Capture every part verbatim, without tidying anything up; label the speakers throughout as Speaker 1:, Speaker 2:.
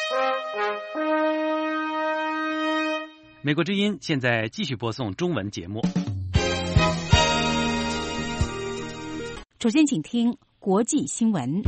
Speaker 1: 美国之音现在继续播送中文节目。
Speaker 2: 首先请听国际新闻。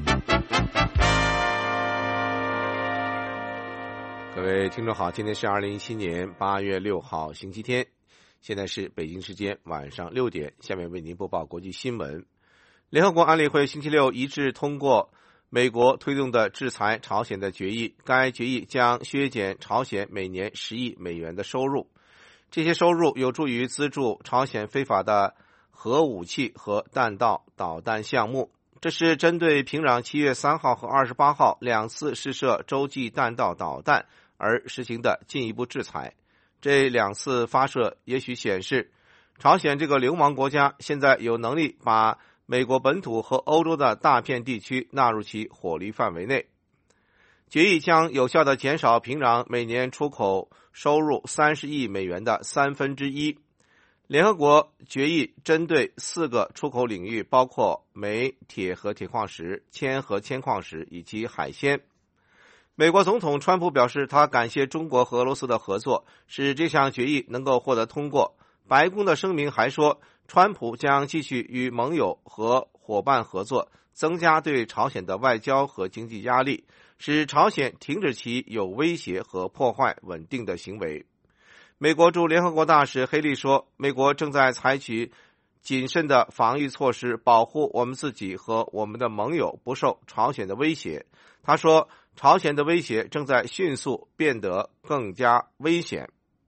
Speaker 3: 各位听众好，今天是二零一七年八月六号星期天，现在是北京时间晚上六点，下面为您播报国际新闻。联合国安理会星期六一致通过美国推动的制裁朝鲜的决议，该决议将削减朝鲜每年十亿美元的收入，这些收入有助于资助朝鲜非法的核武器和弹道导弹项目。这是针对平壤七月三号和二十八号两次试射洲际弹道导弹而实行的进一步制裁。这两次发射也许显示，朝鲜这个流氓国家现在有能力把美国本土和欧洲的大片地区纳入其火力范围内。决议将有效地减少平壤每年出口收入三十亿美元的三分之一。联合国决议针对四个出口领域，包括煤、铁和铁矿石、铅和铅矿石以及海鲜。美国总统川普表示，他感谢中国和俄罗斯的合作，使这项决议能够获得通过。白宫的声明还说，川普将继续与盟友和伙伴合作，增加对朝鲜的外交和经济压力，使朝鲜停止其有威胁和破坏稳定的行为。美国驻联合国大使黑利说，美国正在采取谨慎的防御措施，保护我们自己和我们的盟友不受朝鲜的威胁。他说，朝鲜的威胁正在迅速变得更加危险。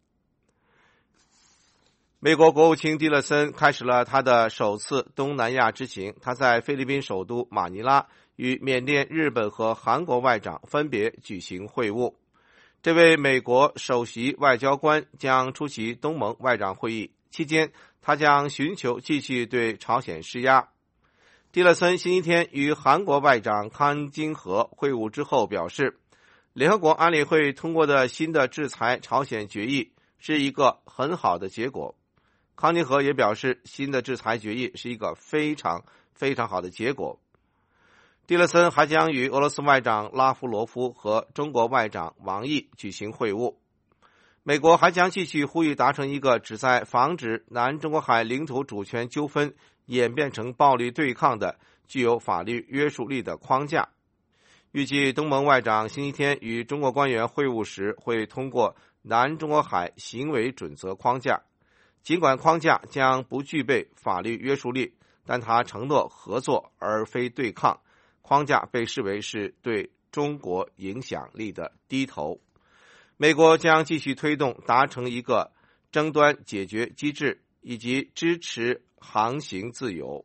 Speaker 3: 美国国务卿蒂勒森开始了他的首次东南亚之行，他在菲律宾首都马尼拉与缅甸、日本和韩国外长分别举行会晤。这位美国首席外交官将出席东盟外长会议，期间他将寻求继续对朝鲜施压。蒂勒森星期天与韩国外长康金和会晤之后表示，联合国安理会通过的新的制裁朝鲜决议是一个很好的结果。康金和也表示，新的制裁决议是一个非常非常好的结果。蒂勒森还将与俄罗斯外长拉夫罗夫和中国外长王毅举行会晤。美国还将继续呼吁达成一个旨在防止南中国海领土主权纠纷演变成暴力对抗的具有法律约束力的框架。预计东盟外长星期天与中国官员会晤时会通过南中国海行为准则框架。尽管框架将不具备法律约束力，但他承诺合作而非对抗。框架被视为是对中国影响力的低头。美国将继续推动达成一个争端解决机制，以及支持航行自由。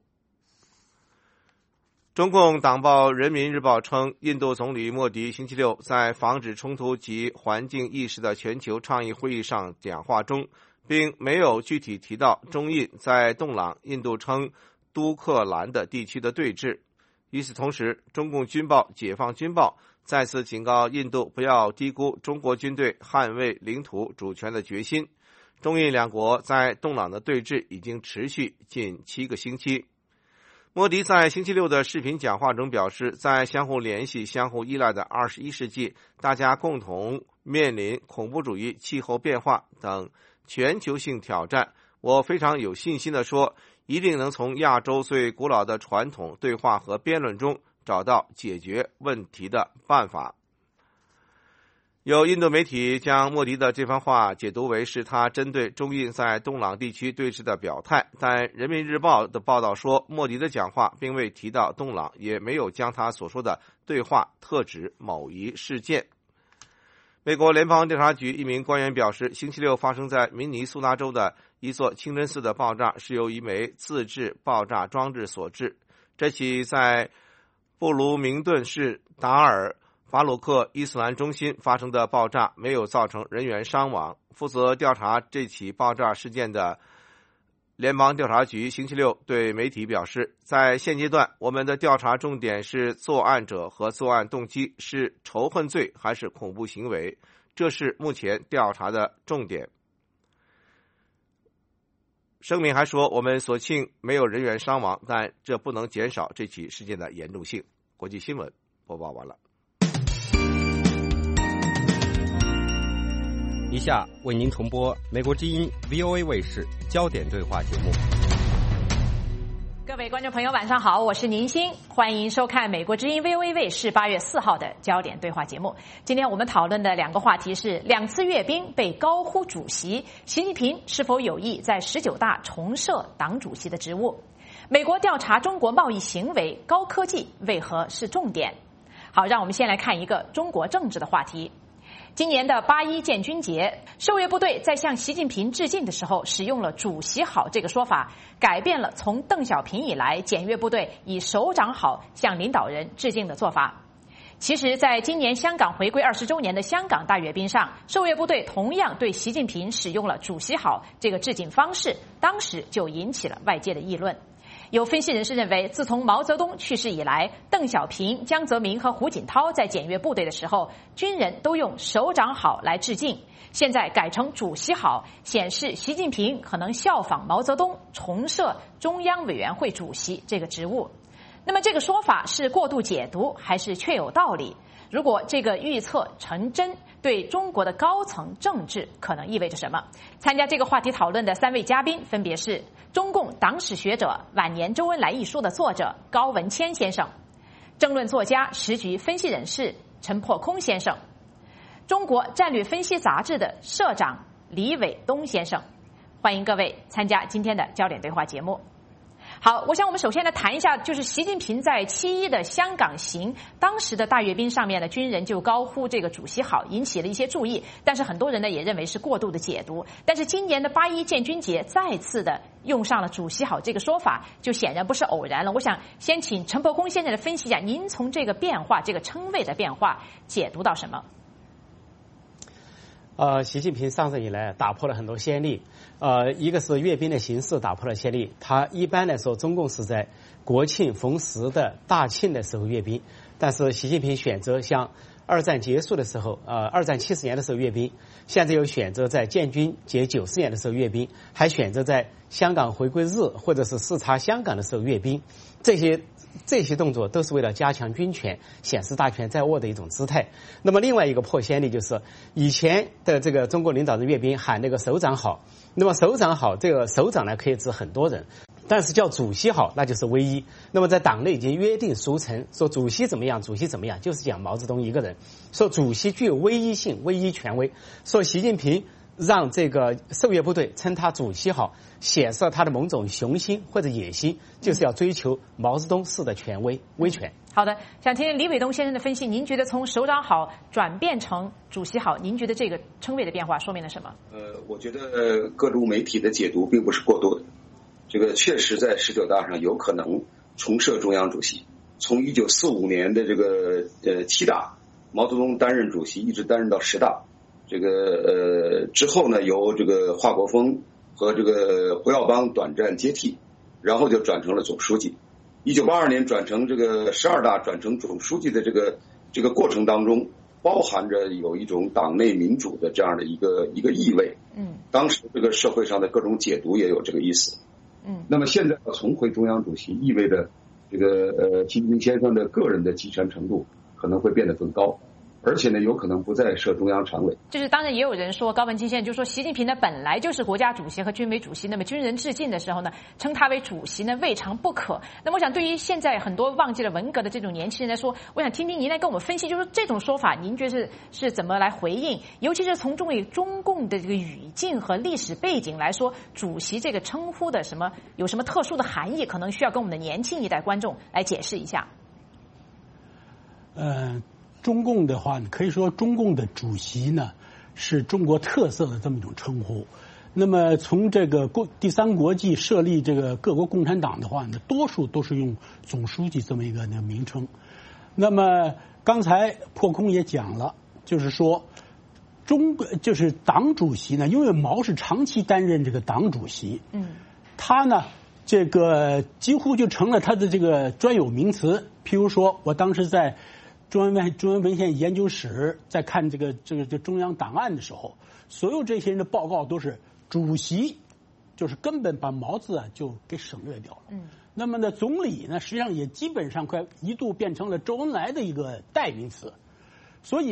Speaker 3: 中共党报《人民日报》称，印度总理莫迪星期六在防止冲突及环境意识的全球倡议会议上讲话中，并没有具体提到中印在洞朗印度称都克兰的地区的对峙。与此同时，中共军报《解放军报》再次警告印度不要低估中国军队捍卫领土主权的决心。中印两国在洞朗的对峙已经持续近七个星期。莫迪在星期六的视频讲话中表示，在相互联系、相互依赖的二十一世纪，大家共同面临恐怖主义、气候变化等全球性挑战。我非常有信心地说，一定能从亚洲最古老的传统对话和辩论中找到解决问题的办法。有印度媒体将莫迪的这番话解读为是他针对中印在洞朗地区对峙的表态，但人民日报的报道说，莫迪的讲话并未提到洞朗，也没有将他所说的对话特指某一事件。美国联邦调查局一名官员表示，星期六发生在明尼苏达州的一座清真寺的爆炸是由一枚自制爆炸装置所致。这起在布卢明顿市达尔法鲁克伊斯兰中心发生的爆炸没有造成人员伤亡。负责调查这起爆炸事件的联邦调查局星期六对媒体表示，在现阶段，我们的调查重点是作案者和作案动机是仇恨罪还是恐怖行为，这是目前调查的重点。声明还说，我们所幸没有人员伤亡，但这不能减少这起事件的严重性。国际新闻播报完了。
Speaker 4: 以下为您重播美国之音 V O A 卫视焦点对话节目。
Speaker 2: 各位观众朋友晚上好，我是宁欣，欢迎收看美国之音 V O A 卫视八月四号的焦点对话节目。今天我们讨论的两个话题是两次阅兵被高呼主席，习近平是否有意在十九大重设党主席的职务，美国调查中国贸易行为，高科技为何是重点。好，让我们先来看一个中国政治的话题。今年的八一建军节，受阅部队在向习近平致敬的时候，使用了主席好这个说法，改变了从邓小平以来检阅部队以首长好向领导人致敬的做法。其实在今年香港回归二十周年的香港大阅兵上，受阅部队同样对习近平使用了主席好这个致敬方式，当时就引起了外界的议论。有分析人士认为，自从毛泽东去世以来，邓小平、江泽民和胡锦涛在检阅部队的时候，军人都用首长好来致敬，现在改成主席好，显示习近平可能效仿毛泽东，重设中央委员会主席这个职务。那么这个说法是过度解读，还是确有道理？如果这个预测成真，对中国的高层政治可能意味着什么？参加这个话题讨论的三位嘉宾分别是中共党史学者、晚年周恩来一书的作者高文谦先生，政论作家、时局分析人士陈破空先生，中国战略分析杂志的社长李伟东先生。欢迎各位参加今天的焦点对话节目。好，我想我们首先来谈一下，就是习近平在七一的香港行，当时的大阅兵上面的军人就高呼这个主席好，引起了一些注意，但是很多人呢也认为是过度的解读。但是今年的八一建军节再次的用上了主席好这个说法，就显然不是偶然了。我想先请陈伯公先生来分析一下，您从这个变化，这个称谓的变化解读到什么？
Speaker 5: 呃，习近平上任以来打破了很多先例，呃，一个是阅兵的形式打破了先例，他一般来说中共是在国庆逢时的大庆的时候阅兵，但是习近平选择像二战结束的时候，呃，二战七十年的时候阅兵，现在又选择在建军节九十年的时候阅兵，还选择在香港回归日或者是视察香港的时候阅兵，这些这些动作都是为了加强军权，显示大权在握的一种姿态。那么另外一个破先例就是以前的这个中国领导人阅兵喊那个首长好，那么首长好，这个首长呢可以指很多人，但是叫主席好那就是唯一。那么在党内已经约定俗成，说主席怎么样主席怎么样，就是讲毛泽东一个人，说主席具有唯一性唯一权威，说习近平让这个受阅部队称他主席好，显示他的某种雄心或者野心，就是要追求毛泽东式的权威威权。
Speaker 2: 好的，想听听李伟东先生的分析，您觉得从首长好转变成主席好，您觉得这个称谓的变化说明了什么？
Speaker 6: 呃，我觉得各路媒体的解读并不是过多的，这个确实在十九大上有可能重设中央主席。从一九四五年的这个呃七大，毛泽东担任主席，一直担任到十大。这个呃之后呢，由这个华国锋和这个胡耀邦短暂接替，然后就转成了总书记。一九八二年转成这个十二大转成总书记的这个这个过程当中，包含着有一种党内民主的这样的一个一个意味。嗯，当时这个社会上的各种解读也有这个意思。嗯，那么现在要重回中央主席，意味着这个呃习近平先生的个人的集权程度可能会变得更高。而且呢，有可能不再设中央常委。
Speaker 2: 就是当然也有人说，高文清先生就说，习近平呢本来就是国家主席和军委主席，那么军人致敬的时候呢，称他为主席呢未尝不可。那么我想，对于现在很多忘记了文革的这种年轻人来说，我想听听您来跟我们分析，就是这种说法，您觉得是是怎么来回应？尤其是从中为中共的这个语境和历史背景来说，主席这个称呼的什么有什么特殊的含义，可能需要跟我们的年轻一代观众来解释一下。
Speaker 7: 呃。中共的话，可以说中共的主席呢是中国特色的这么一种称呼。那么从这个国第三国际设立这个各国共产党的话呢，多数都是用总书记这么一个那个名称。那么刚才破空也讲了，就是说中就是党主席呢，因为毛是长期担任这个党主席，嗯，他呢这个几乎就成了他的这个专有名词。譬如说我当时在中央文中央文献研究室在看这个这个这中央档案的时候，所有这些人的报告都是主席，就是根本把毛字啊就给省略掉了。嗯，那么呢，总理呢，实际上也基本上快一度变成了周恩来的一个代名词。所以呢，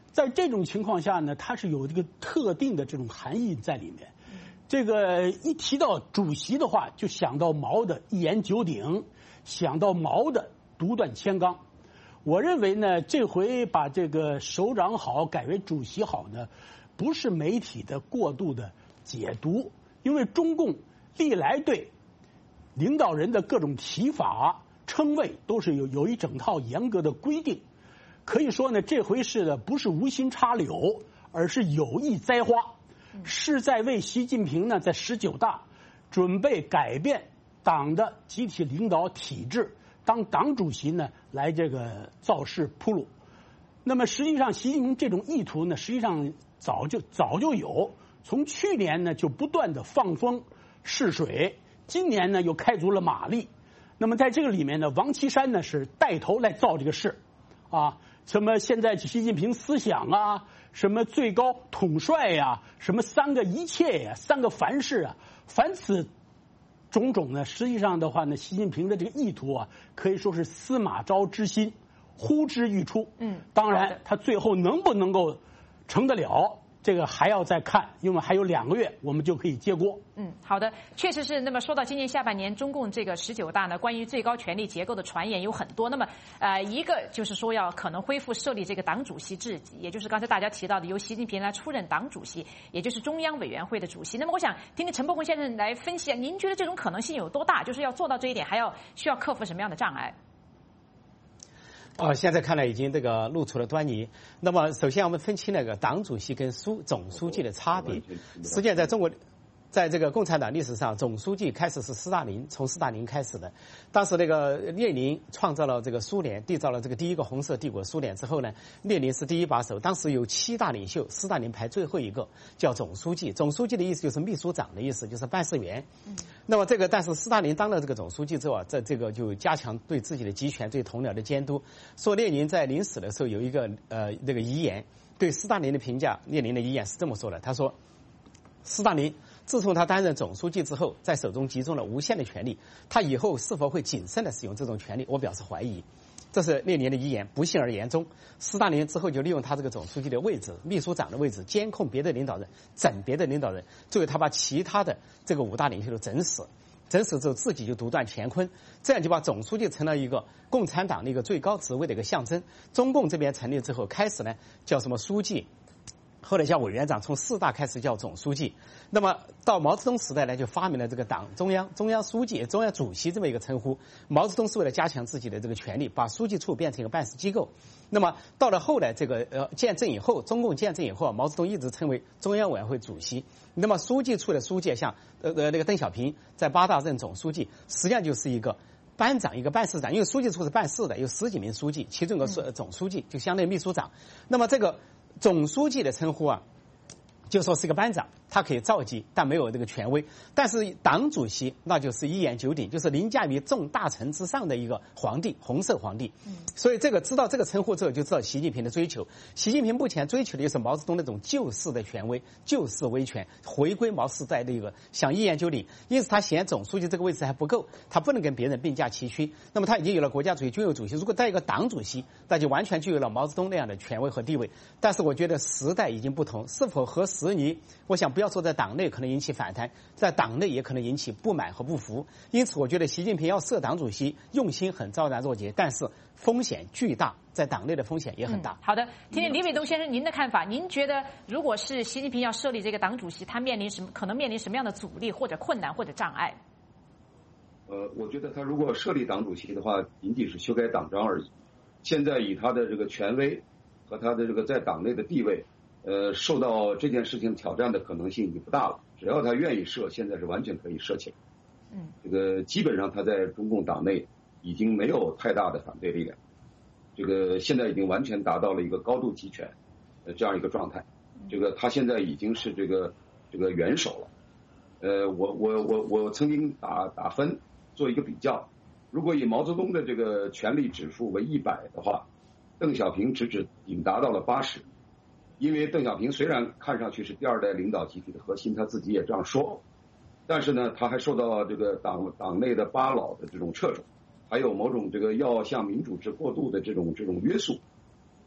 Speaker 7: 在这种情况下呢，它是有这个特定的这种含义在里面。这个一提到主席的话，就想到毛的一言九鼎，想到毛的独断千纲。我认为呢，这回把这个首长好改为主席好呢，不是媒体的过度的解读，因为中共历来对领导人的各种提法称谓都是有有一整套严格的规定。可以说呢，这回是的不是无心插柳，而是有意栽花，是在为习近平呢在十九大准备改变党的集体领导体制，当党主席呢来这个造势铺路。那么实际上，习近平这种意图呢，实际上早就早就有，从去年呢就不断的放风试水，今年呢又开足了马力。那么在这个里面呢，王岐山呢是带头来造这个势，啊。什么现在习近平思想啊，什么最高统帅呀、啊，什么三个一切呀、啊，三个凡事啊，凡此种种呢，实际上的话呢，习近平的这个意图啊，可以说是司马昭之心，呼之欲出。嗯，当然他最后能不能够成得了，这个还要再看，因为还有两个月，我们就可以接锅。
Speaker 2: 嗯，好的，确实是。那么说到今年下半年中共这个十九大呢，关于最高权力结构的传言有很多。那么，呃，一个就是说要可能恢复设立这个党主席制，也就是刚才大家提到的由习近平来出任党主席，也就是中央委员会的主席。那么，我想听听陈伯宏先生来分析，您觉得这种可能性有多大？就是要做到这一点，还要需要克服什么样的障碍？
Speaker 5: 哦，现在看来已经这个露出了端倪。那么，首先我们分清那个党主席跟书总书记的差别。实际上，在中国，在这个共产党历史上，总书记开始是斯大林，从斯大林开始的。当时那个列宁创造了这个苏联，缔造了这个第一个红色帝国苏联之后呢，列宁是第一把手。当时有七大领袖，斯大林排最后一个，叫总书记。总书记的意思就是秘书长的意思，就是办事员。嗯、那么这个，但是斯大林当了这个总书记之后啊，在这个就加强对自己的集权、对同僚的监督。说列宁在临死的时候有一个呃那个遗言，对斯大林的评价，列宁的遗言是这么说的：他说，斯大林自从他担任总书记之后，在手中集中了无限的权力，他以后是否会谨慎地使用这种权力，我表示怀疑。这是列宁的遗言，不幸而言中。斯大林之后就利用他这个总书记的位置、秘书长的位置，监控别的领导人，整别的领导人，最后他把其他的这个五大领袖都整死。整死之后，自己就独断乾坤，这样就把总书记成了一个共产党的一个最高职位的一个象征。中共这边成立之后，开始呢叫什么书记，后来叫委员长，从四大开始叫总书记。那么到毛泽东时代呢，就发明了这个党中央中央书记、中央主席这么一个称呼。毛泽东是为了加强自己的这个权力，把书记处变成一个办事机构。那么到了后来这个呃建政以后，中共建政以后，毛泽东一直称为中央委员会主席。那么书记处的书记像呃呃那个邓小平在八大任总书记，实际上就是一个班长，一个办事长，因为书记处是办事的，有十几名书记，其中一个是总书记，就相当于秘书长。那么这个总书记的称呼啊，就说是个班长，他可以召集，但没有这个权威。但是党主席那就是一言九鼎，就是凌驾于众大臣之上的一个皇帝，红色皇帝。嗯、所以这个知道这个称呼之后，就知道习近平的追求。习近平目前追求的就是毛泽东那种旧式的权威、旧式威权，回归毛时代的一个想一言九鼎。因此他嫌总书记这个位置还不够，他不能跟别人并驾齐驱。那么他已经有了国家主席、军委主席，如果带一个党主席，那就完全具有了毛泽东那样的权威和地位。但是我觉得时代已经不同，是否合时宜？我想不要说在党内可能引起反弹，在党内也可能引起不满和不服。因此我觉得习近平要设党主席，用心很昭然若揭，但是风险巨大，在党内的风险也很大。
Speaker 2: 嗯、好的，听听李伟东先生您的看法。您觉得如果是习近平要设立这个党主席，他面临什么可能面临什么样的阻力或者困难或者障碍？
Speaker 6: 呃，我觉得他如果设立党主席的话，仅仅是修改党章而已。现在以他的这个权威和他的这个在党内的地位，呃，受到这件事情挑战的可能性已经不大了。只要他愿意设，现在是完全可以设起来。嗯，这个基本上他在中共党内已经没有太大的反对力量。这个现在已经完全达到了一个高度集权呃这样一个状态。这个他现在已经是这个这个元首了。呃，我我我我曾经打打分做一个比较，如果以毛泽东的这个权力指数为一百的话，邓小平只只仅达到了八十。因为邓小平虽然看上去是第二代领导集体的核心，他自己也这样说，但是呢，他还受到这个党党内的八老的这种掣肘，还有某种这个要向民主制过渡的这种这种约束。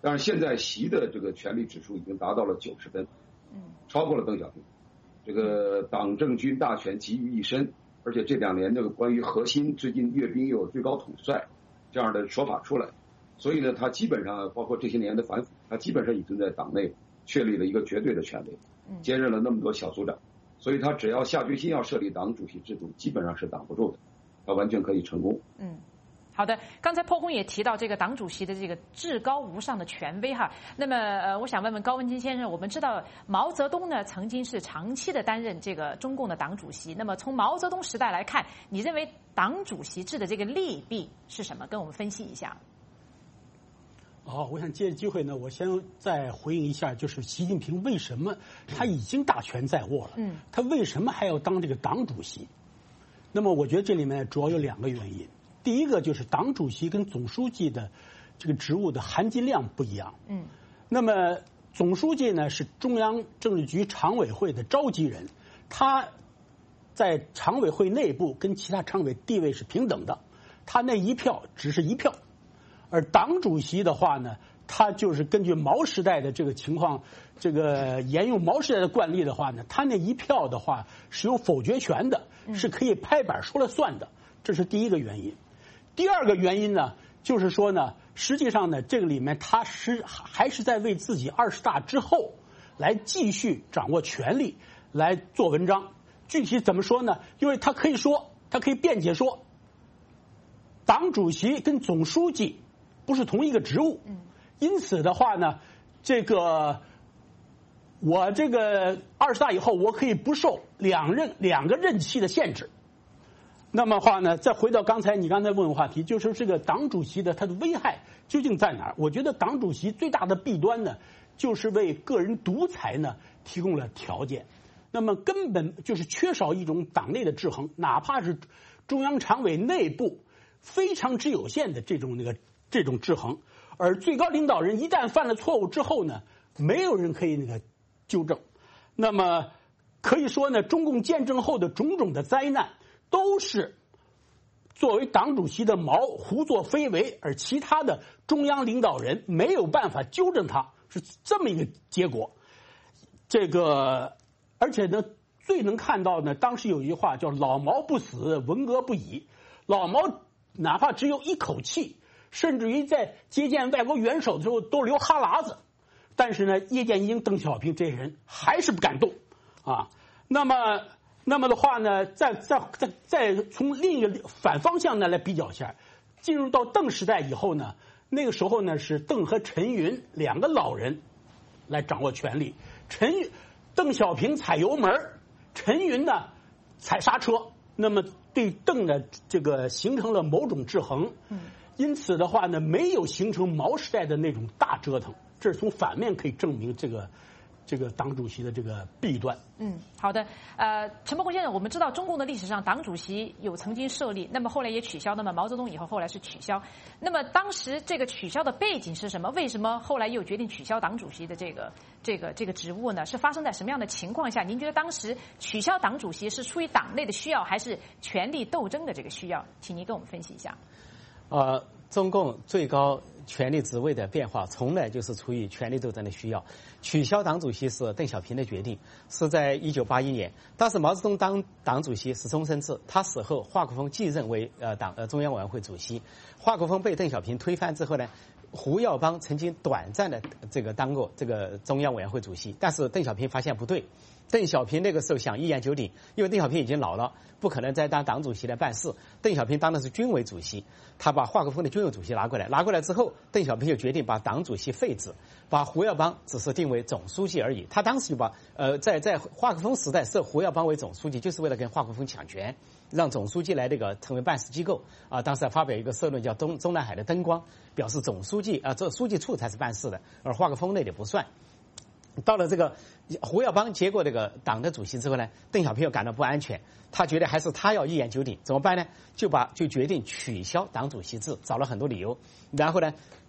Speaker 6: 但是现在习的这个权力指数已经达到了九十分，嗯，超过了邓小平。这个党政军大权集于一身，而且这两年这个关于核心，最近阅兵又有最高统帅这样的说法出来，所以呢，他基本上包括这些年的反腐，他基本上已经在党内确立了一个绝对的权威，兼任了那么多小组长，所以他只要下决心要设立党主席制度，基本上是挡不住的，他完全可以成功。
Speaker 2: 嗯。好的，刚才破空也提到这个党主席的这个至高无上的权威哈。那么呃，我想问问高文金先生，我们知道毛泽东呢曾经是长期的担任这个中共的党主席。那么从毛泽东时代来看，你认为党主席制的这个利弊是什么？跟我们分析一下。
Speaker 7: 好，我想借着机会呢，我先再回应一下，就是习近平为什么他已经大权在握了，嗯，他为什么还要当这个党主席？那么我觉得这里面主要有两个原因。第一个就是党主席跟总书记的这个职务的含金量不一样。嗯，那么总书记呢是中央政治局常委会的召集人，他在常委会内部跟其他常委地位是平等的，他那一票只是一票。而党主席的话呢，他就是根据毛时代的这个情况，这个沿用毛时代的惯例的话呢，他那一票的话是有否决权的，是可以拍板说了算的，这是第一个原因。第二个原因呢，就是说呢，实际上呢，这个里面他是还是在为自己二十大之后来继续掌握权力来做文章。具体怎么说呢？因为他可以说，他可以辩解说，党主席跟总书记不是同一个职务，因此的话呢，这个我这个二十大以后，我可以不受两任两个任期的限制。那么话呢，再回到刚才你刚才问的话题，就是这个党主席的它的危害究竟在哪儿？我觉得党主席最大的弊端呢，就是为个人独裁呢提供了条件。那么根本就是缺少一种党内的制衡，哪怕是中央常委内部非常之有限的这种那个这种制衡，而最高领导人一旦犯了错误之后呢，没有人可以那个纠正。那么可以说呢，中共建政后的种种的灾难，都是作为党主席的毛胡作非为，而其他的中央领导人没有办法纠正他，是这么一个结果。这个，而且呢，最能看到呢，当时有一句话叫“老毛不死，文革不已”。老毛哪怕只有一口气，甚至于在接见外国元首的时候都流哈喇子，但是呢，叶剑英、邓小平这些人还是不敢动啊。那么。那么的话呢，再再再再从另一个反方向呢来比较一下，进入到邓时代以后呢，那个时候呢是邓和陈云两个老人来掌握权力，陈邓小平踩油门，陈云呢踩刹车，那么对邓的这个形成了某种制衡，因此的话呢，没有形成毛时代的那种大折腾，这是从反面可以证明这个。这个党主席的这个弊端。
Speaker 2: 嗯，好的。呃，陈伯公先生，我们知道中共的历史上党主席有曾经设立，那么后来也取消，那么毛泽东以后后来是取消。那么当时这个取消的背景是什么？为什么后来又决定取消党主席的这个这个这个职务呢？是发生在什么样的情况下？您觉得当时取消党主席是出于党内的需要，还是权力斗争的这个需要？请您跟我们分析一下。
Speaker 5: 呃，中共最高权力职位的变化，从来就是出于权力斗争的需要。取消党主席是邓小平的决定，是在一九八一年。当时毛泽东当党主席是终身制，他死后，华国锋继任为呃党呃中央委员会主席。华国锋被邓小平推翻之后呢，胡耀邦曾经短暂的这个当过这个中央委员会主席，但是邓小平发现不对。邓小平那个时候想一言九鼎，因为邓小平已经老了，不可能再当党主席来办事。邓小平当的是军委主席，他把华国锋的军委主席拿过来，拿过来之后，邓小平就决定把党主席废止，把胡耀邦只是定为总书记而已。他当时就把呃在在华国锋时代设胡耀邦为总书记，就是为了跟华国锋抢权，让总书记来这个成为办事机构啊。当时还发表一个社论叫东中南海的灯光，表示总书记啊这书记处才是办事的，而华国锋那里不算。到了这个胡耀邦接过这个党的主席之后呢，邓小平又感到不安全，他觉得还是他要一言九鼎，怎么办呢？就把就决定取消党主席制，找了很多理由。然后呢，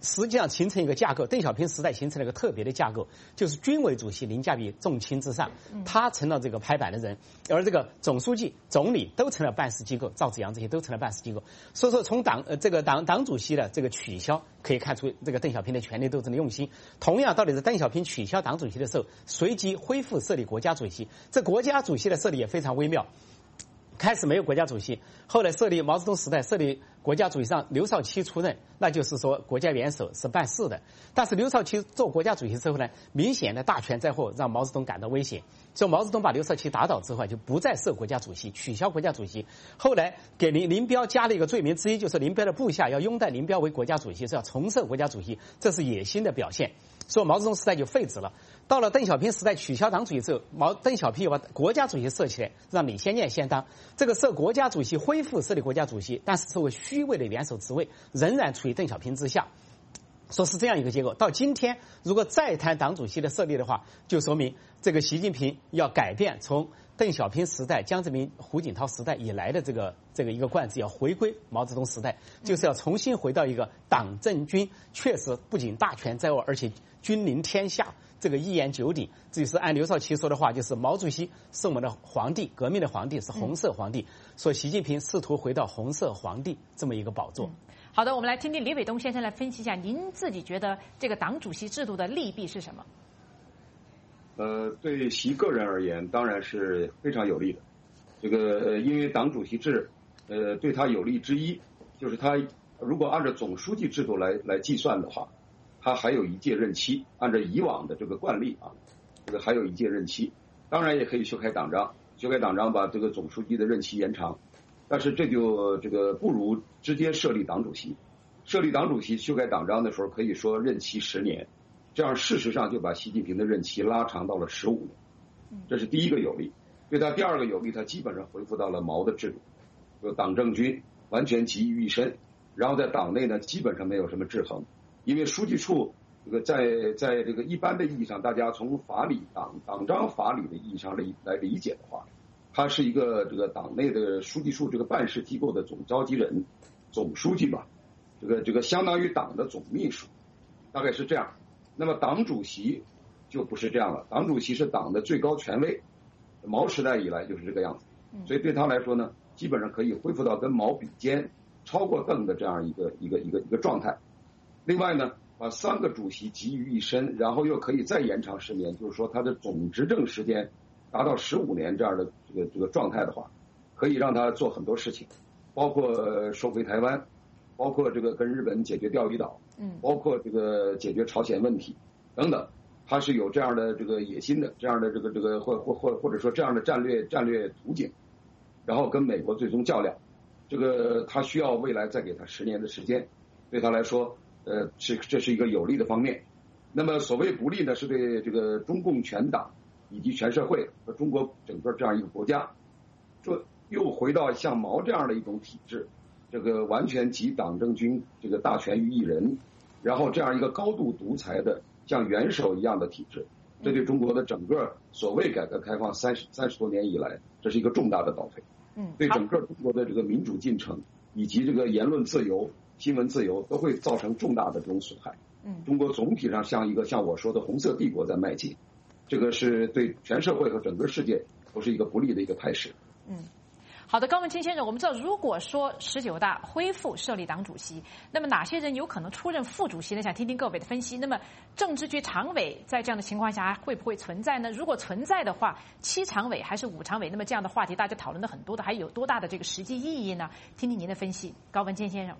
Speaker 5: 实际上形成一个架构，邓小平时代形成了一个特别的架构，就是军委主席凌驾于重卿之上，他成了这个拍板的人，而这个总书记、总理都成了办事机构，赵紫阳这些都成了办事机构。所以说，从党呃这个党党主席的这个取消，可以看出这个邓小平的权力斗争的用心。同样道理是，邓小平取消党主席的时候，随即恢复设立国家主席，这国家主席的设立也非常微妙。开始没有国家主席，后来设立毛泽东时代设立国家主席上刘少奇出任，那就是说国家元首是办事的。但是刘少奇做国家主席之后呢，明显的大权在握，让毛泽东感到危险，所以毛泽东把刘少奇打倒之后就不再设国家主席，取消国家主席。后来给林林彪加了一个罪名之一，就是林彪的部下要拥戴林彪为国家主席，是要重设国家主席，这是野心的表现。所以毛泽东时代就废止了。到了邓小平时代，取消党主席之后，毛邓小平又把国家主席设起来，让李先念先当。这个设国家主席，恢复设立国家主席，但是作为虚位的元首职位，仍然处于邓小平之下。说是这样一个结果。到今天，如果再谈党主席的设立的话，就说明这个习近平要改变从邓小平时代、江泽民、胡锦涛时代以来的这个这个一个惯制，要回归毛泽东时代，就是要重新回到一个党政军确实不仅大权在握，而且君临天下，这个一言九鼎。这就是按刘少奇说的话，就是毛主席是我们的皇帝，革命的皇帝，是红色皇帝。所以习近平试图回到红色皇帝这么一个宝座。
Speaker 2: 好的，我们来听听李伟东先生来分析一下，您自己觉得这个党主席制度的利弊是什么？
Speaker 6: 呃，对习个人而言，当然是非常有利的。这个呃，因为党主席制，呃，对他有利之一，就是他如果按照总书记制度来来计算的话，他还有一届任期，按照以往的这个惯例啊，这个还有一届任期。当然也可以修改党章，修改党章把这个总书记的任期延长。但是这就这个不如直接设立党主席，设立党主席修改党章的时候可以说任期十年，这样事实上就把习近平的任期拉长到了十五年，这是第一个有利。对他第二个有利，他基本上恢复到了毛的制度，就党政军完全集于一身，然后在党内呢基本上没有什么制衡，因为书记处这个在在这个一般的意义上，大家从法理党党章法理的意义上来来理解的话，他是一个这个党内的书记处这个办事机构的总召集人，总书记吧，这个这个相当于党的总秘书，大概是这样。那么党主席就不是这样了，党主席是党的最高权威，毛时代以来就是这个样子，所以对他来说呢，基本上可以恢复到跟毛比肩，超过邓的这样一个一个一个一个状态。另外呢，把三个主席集于一身，然后又可以再延长十年，就是说他的总执政时间达到十五年这样的这个这个状态的话，可以让他做很多事情，包括收回台湾，包括这个跟日本解决钓鱼岛，嗯，包括这个解决朝鲜问题等等，他是有这样的这个野心的，这样的这个这个或或或或者说这样的战略战略图景，然后跟美国最终较量，这个他需要未来再给他十年的时间，对他来说，呃，是这是一个有利的方面。那么所谓不利呢，是对这个中共全党以及全社会和中国整个这样一个国家，这又回到像毛这样的一种体制，这个完全集党政军这个大权于一人，然后这样一个高度独裁的像元首一样的体制，这对中国的整个所谓改革开放三十三十多年以来，这是一个重大的倒退。嗯，对整个中国的这个民主进程以及这个言论自由、新闻自由都会造成重大的这种损害。嗯，中国总体上像一个像我说的红色帝国在迈进，这个是对全社会和整个世界都是一个不利的一个态势。
Speaker 2: 嗯。好的，高文清先生，我们知道，如果说十九大恢复设立党主席，那么哪些人有可能出任副主席呢？想听听各位的分析。那么政治局常委在这样的情况下会不会存在呢？如果存在的话，七常委还是五常委？那么这样的话题大家讨论的很多的，还有多大的这个实际意义呢？听听您的分析，高文清先生。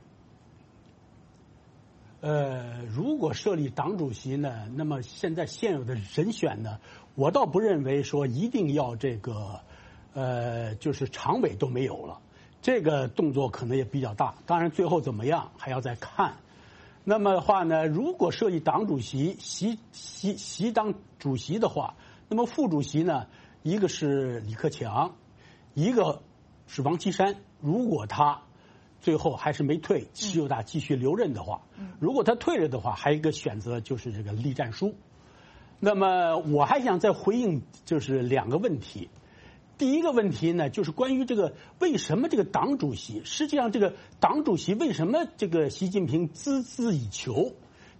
Speaker 7: 呃，如果设立党主席呢，那么现在现有的人选呢，我倒不认为说一定要这个。呃，就是常委都没有了，这个动作可能也比较大。当然，最后怎么样还要再看。那么的话呢，如果设立党主席、习习习当主席的话，那么副主席呢，一个是李克强，一个是王岐山。如果他最后还是没退，十九大继续留任的话，如果他退了的话，还有一个选择就是这个栗战书。那么我还想再回应，就是两个问题。第一个问题呢，就是关于这个为什么这个党主席，实际上这个党主席为什么这个习近平孜孜以求？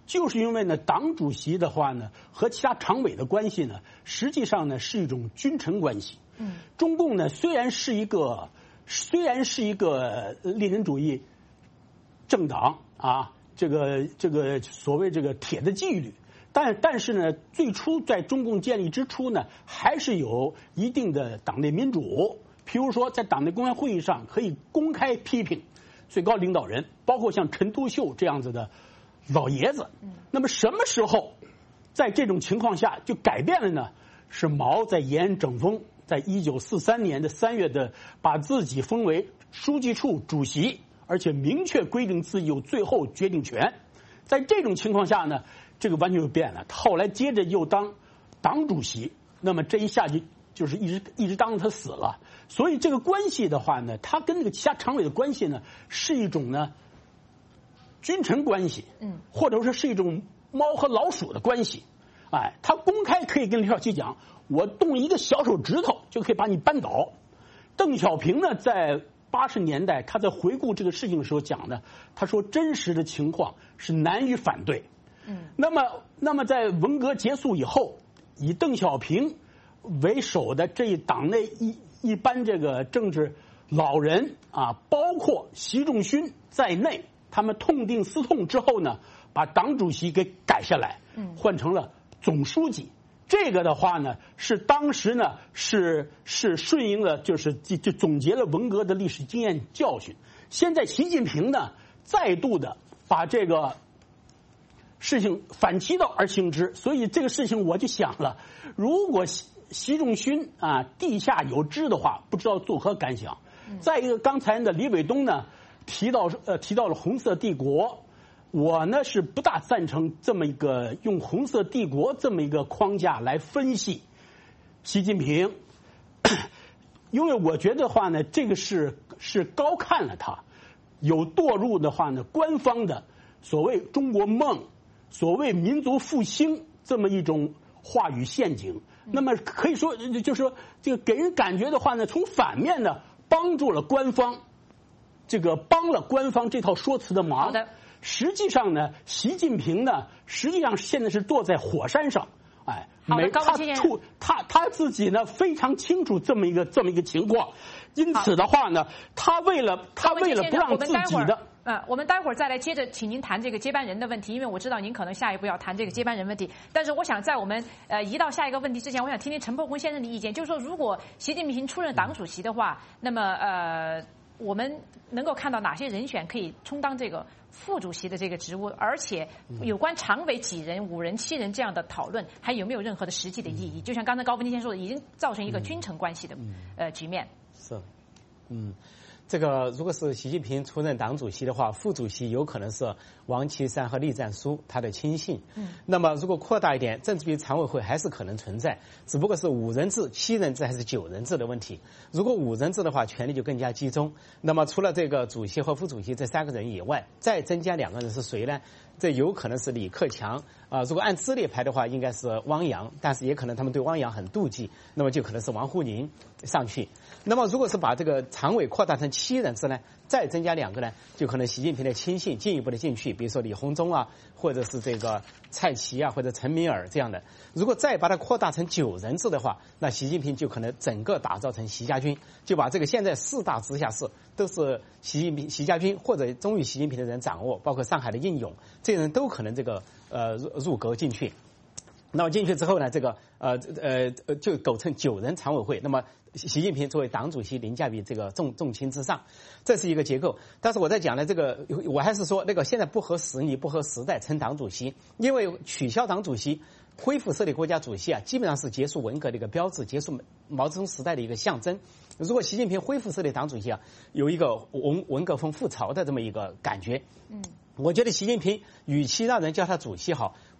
Speaker 7: 就是因为呢，党主席的话呢和其他常委的关系呢，实际上呢是一种君臣关系。嗯，中共呢虽然是一个虽然是一个列宁主义政党啊，这个这个所谓这个铁的纪律，但但是呢，最初在中共建立之初呢，还是有一定的党内民主。譬如说，在党内公开会议上可以公开批评最高领导人，包括像陈独秀这样子的老爷子。那么什么时候在这种情况下就改变了呢？是毛在延安整风，在一九四三年的三月的把自己封为书记处主席，而且明确规定自己有最后决定权。在这种情况下呢，这个完全就变了。他后来接着又当党主席，那么这一下就就是一直一直当着他死了。所以这个关系的话呢，他跟那个其他常委的关系呢，是一种呢君臣关系，嗯，或者说是一种猫和老鼠的关系。哎，他公开可以跟刘少奇讲，我动一个小手指头就可以把你扳倒。邓小平呢，在八十年代他在回顾这个事情的时候讲呢，他说真实的情况是难于反对。嗯，那么那么在文革结束以后，以邓小平为首的这一党内一一般这个政治老人啊，包括习仲勋在内，他们痛定思痛之后呢，把党主席给改下来，换成了总书记。这个的话呢，是当时呢是是顺应了，就是就就总结了文革的历史经验教训。现在习近平呢，再度的把这个事情反其道而行之，所以这个事情我就想了，如果习习仲勋啊地下有知的话，不知道作何感想。再一个，刚才的李伟东呢提到呃提到了红色帝国。我呢是不大赞成这么一个用红色帝国这么一个框架来分析习近平，因为我觉得的话呢，这个是是高看了他，有堕入的话呢，官方的所谓中国梦、所谓民族复兴这么一种话语陷阱。那么可以说，就是说这个给人感觉的话呢，从反面呢帮助了官方，这个帮了官方这套说辞的忙。
Speaker 2: 好的。
Speaker 7: 实际上呢，习近平呢，实际上现在是坐在火山上，哎，
Speaker 2: 没
Speaker 7: 他处他他自己呢非常清楚这么一个这么一个情况，因此的话呢，他为了他为了不让自己的。
Speaker 2: 呃，我们待会儿再来接着请您谈这个接班人的问题，因为我知道您可能下一步要谈这个接班人问题。但是我想在我们呃移到下一个问题之前，我想听听陈伯宏先生的意见，就是说，如果习近平出任党主席的话，那么呃，我们能够看到哪些人选可以充当这个副主席的这个职务，而且有关常委几人、五人、七人这样的讨论，还有没有任何的实际的意义？就像刚才高文先生说的，已经造成一个君臣关系的呃局面。
Speaker 5: 是，嗯。这个如果是习近平出任党主席的话，副主席有可能是王岐山和栗战书他的亲信。嗯，那么如果扩大一点，政治局常委会还是可能存在，只不过是五人制、七人制还是九人制的问题。如果五人制的话，权力就更加集中。那么除了这个主席和副主席这三个人以外，再增加两个人是谁呢？这有可能是李克强啊、呃，如果按资历排的话，应该是汪洋，但是也可能他们对汪洋很妒忌，那么就可能是王沪宁上去。那么如果是把这个常委扩大成七人制呢，再增加两个呢，就可能习近平的亲信进一步的进去，比如说李鸿忠啊，或者是这个蔡奇啊，或者陈敏尔这样的。如果再把它扩大成九人制的话，那习近平就可能整个打造成习家军，就把这个现在四大直辖市都是习近平、习家军或者忠于习近平的人掌握，包括上海的应勇，这些人都可能这个呃入入阁进去。那么进去之后呢，这个呃呃就构成九人常委会。那么习近平作为党主席凌驾于这个重重卿之上，这是一个结构。但是我在讲的这个，我还是说那个现在不合时宜、不合时代称党主席，因为取消党主席，恢复设立国家主席啊，基本上是结束文革的一个标志，结束毛泽东时代的一个象征。如果习近平恢复设立党主席啊，有一个文文革风复朝的这么一个感觉。嗯。我觉得习近平与其让人叫他主席好，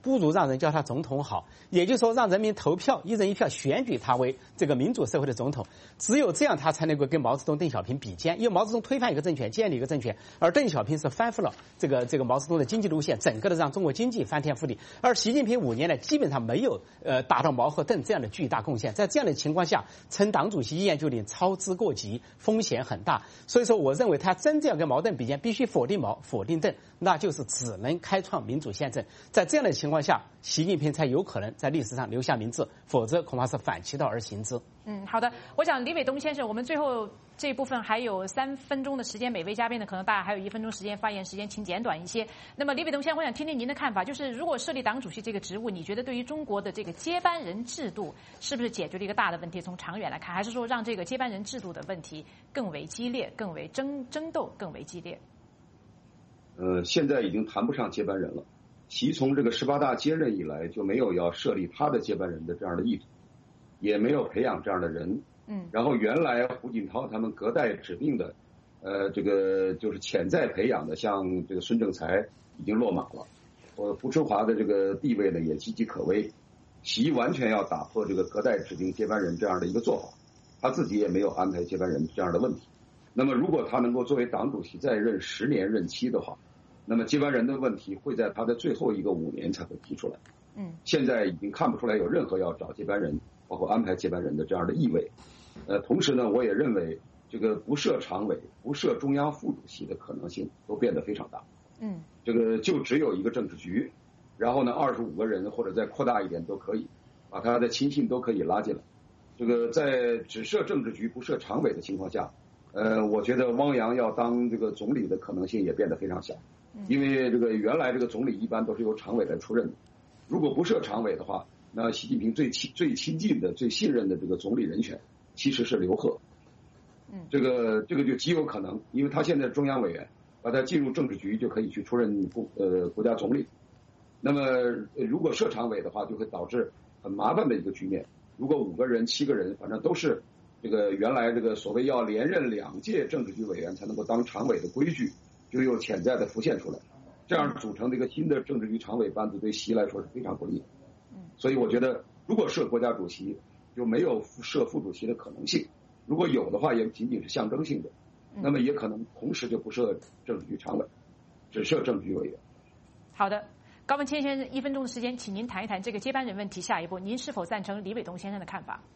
Speaker 5: 不如让人叫他总统好。也就是说，让人民投票，一人一票选举他为这个民主社会的总统。只有这样，他才能够跟毛泽东、邓小平比肩。因为毛泽东推翻一个政权，建立一个政权，而邓小平是翻覆了这个这个毛泽东的经济路线，整个的让中国经济翻天覆地。而习近平五年来基本上没有呃达到毛和邓这样的巨大贡献。在这样的情况下，称党主席一言九鼎，操之过急，风险很大。所以说，我认为他真正要跟毛邓比肩，必须否定毛，否定邓，那就是只能开创民主宪政。在这样的情况下，习近平才有可能在历史上留下名字，否则恐怕是反其道而行之。
Speaker 2: 嗯，好的。我想李伟东先生，我们最后这一部分还有三分钟的时间，每位嘉宾呢可能大概还有一分钟时间发言时间，请简短一些。那么李伟东先生，我想听听您的看法，就是如果设立党主席这个职务，你觉得对于中国的这个接班人制度是不是解决了一个大的问题？从长远来看，还是说让这个接班人制度的问题更为激烈、更为争争斗、更为激烈？
Speaker 6: 呃，现在已经谈不上接班人了。习从这个十八大接任以来，就没有要设立他的接班人的这样的意图，也没有培养这样的人。
Speaker 2: 嗯。
Speaker 6: 然后原来胡锦涛他们隔代指定的，呃，这个就是潜在培养的，像这个孙政才已经落马了，呃，胡春华的这个地位呢也岌岌可危。习完全要打破这个隔代指定接班人这样的一个做法，他自己也没有安排接班人这样的问题。那么如果他能够作为党主席再任十年任期的话，那么接班人的问题会在他的最后一个五年才会提出来。
Speaker 2: 嗯，
Speaker 6: 现在已经看不出来有任何要找接班人，包括安排接班人的这样的意味。呃，同时呢，我也认为这个不设常委、不设中央副主席的可能性都变得非常大。
Speaker 2: 嗯，
Speaker 6: 这个就只有一个政治局，然后呢，二十五个人或者再扩大一点都可以，把他的亲信都可以拉进来。这个在只设政治局不设常委的情况下，呃，我觉得汪洋要当这个总理的可能性也变得非常小。因为这个原来这个总理一般都是由常委来出任的，如果不设常委的话，那习近平最亲最亲近的、最信任的这个总理人选其实是刘鹤。
Speaker 2: 嗯，这
Speaker 6: 个这个就极有可能，因为他现在中央委员，把他进入政治局就可以去出任国呃国家总理。那么如果设常委的话，就会导致很麻烦的一个局面。如果五个人、七个人，反正都是这个原来这个所谓要连任两届政治局委员才能够当常委的规矩，就又潜在的浮现出来，这样组成这个新的政治局常委班子对习来说是非常不利的。所以我觉得，如果设国家主席，就没有设副主席的可能性；如果有的话，也仅仅是象征性的。那么也可能同时就不设政治局常委，只设政治局委员。
Speaker 2: 好的，高文谦先生，一分钟的时间，请您谈一谈这个接班人问题。下一步，您是否赞成李伟东先生的看法？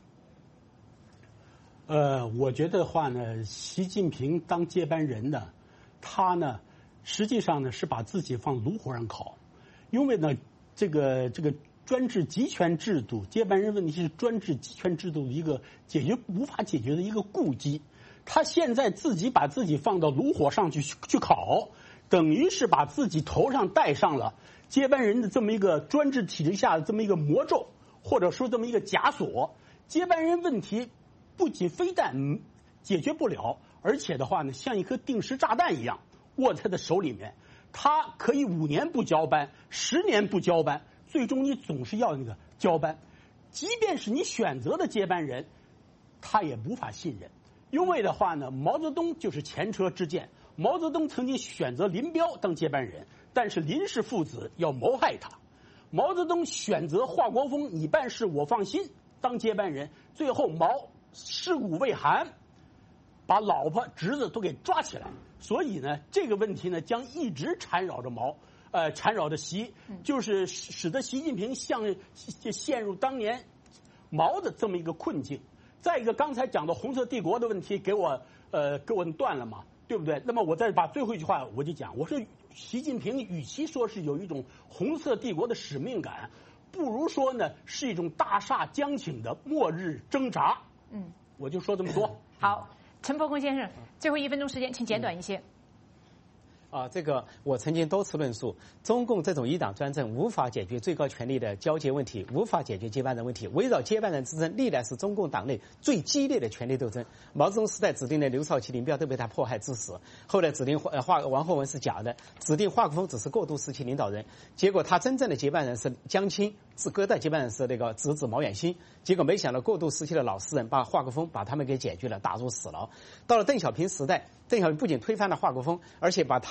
Speaker 7: 呃，我觉得话呢，习近平当接班人呢。他呢，实际上呢是把自己放炉火上烤，因为呢，这个这个专制集权制度接班人问题是专制集权制度的一个解决无法解决的一个痼疾。他现在自己把自己放到炉火上去去烤，等于是把自己头上戴上了接班人的这么一个专制体制下的这么一个魔咒，或者说这么一个枷锁。接班人问题不仅非但解决不了，而且的话呢，像一颗定时炸弹一样握在他的手里面，他可以五年不交班，十年不交班，最终你总是要那个交班。即便是你选择的接班人，他也无法信任，因为的话呢，毛泽东就是前车之鉴。毛泽东曾经选择林彪当接班人，但是林氏父子要谋害他。毛泽东选择华国锋，你办事我放心当接班人，最后毛尸骨未寒，把老婆侄子都给抓起来。所以呢，这个问题呢将一直缠绕着毛，呃，缠绕着习，就是使得习近平像陷入当年毛的这么一个困境。再一个，刚才讲的红色帝国的问题，给我呃给我断了嘛，对不对？那么我再把最后一句话我就讲，我说习近平与其说是有一种红色帝国的使命感，不如说呢是一种大厦将倾的末日挣扎。
Speaker 2: 嗯，
Speaker 7: 我就说这么多。
Speaker 2: 好，陈伯公先生，最后一分钟时间，请简短一些。嗯
Speaker 5: 啊，这个我曾经多次论述，中共这种一党专政无法解决最高权力的交接问题，无法解决接班人问题。围绕接班人之争，历来是中共党内最激烈的权力斗争。毛泽东时代指定的刘少奇、林彪都被他迫害致死，后来指定华华王厚文是假的，指定华国锋只是过渡时期领导人，结果他真正的接班人是江青，是隔代接班人是那个侄子毛远新，结果没想到过渡时期的老实人把华国锋把他们给解决了，打入死牢。到了邓小平时代，邓小平不仅推翻了华国锋，而且把他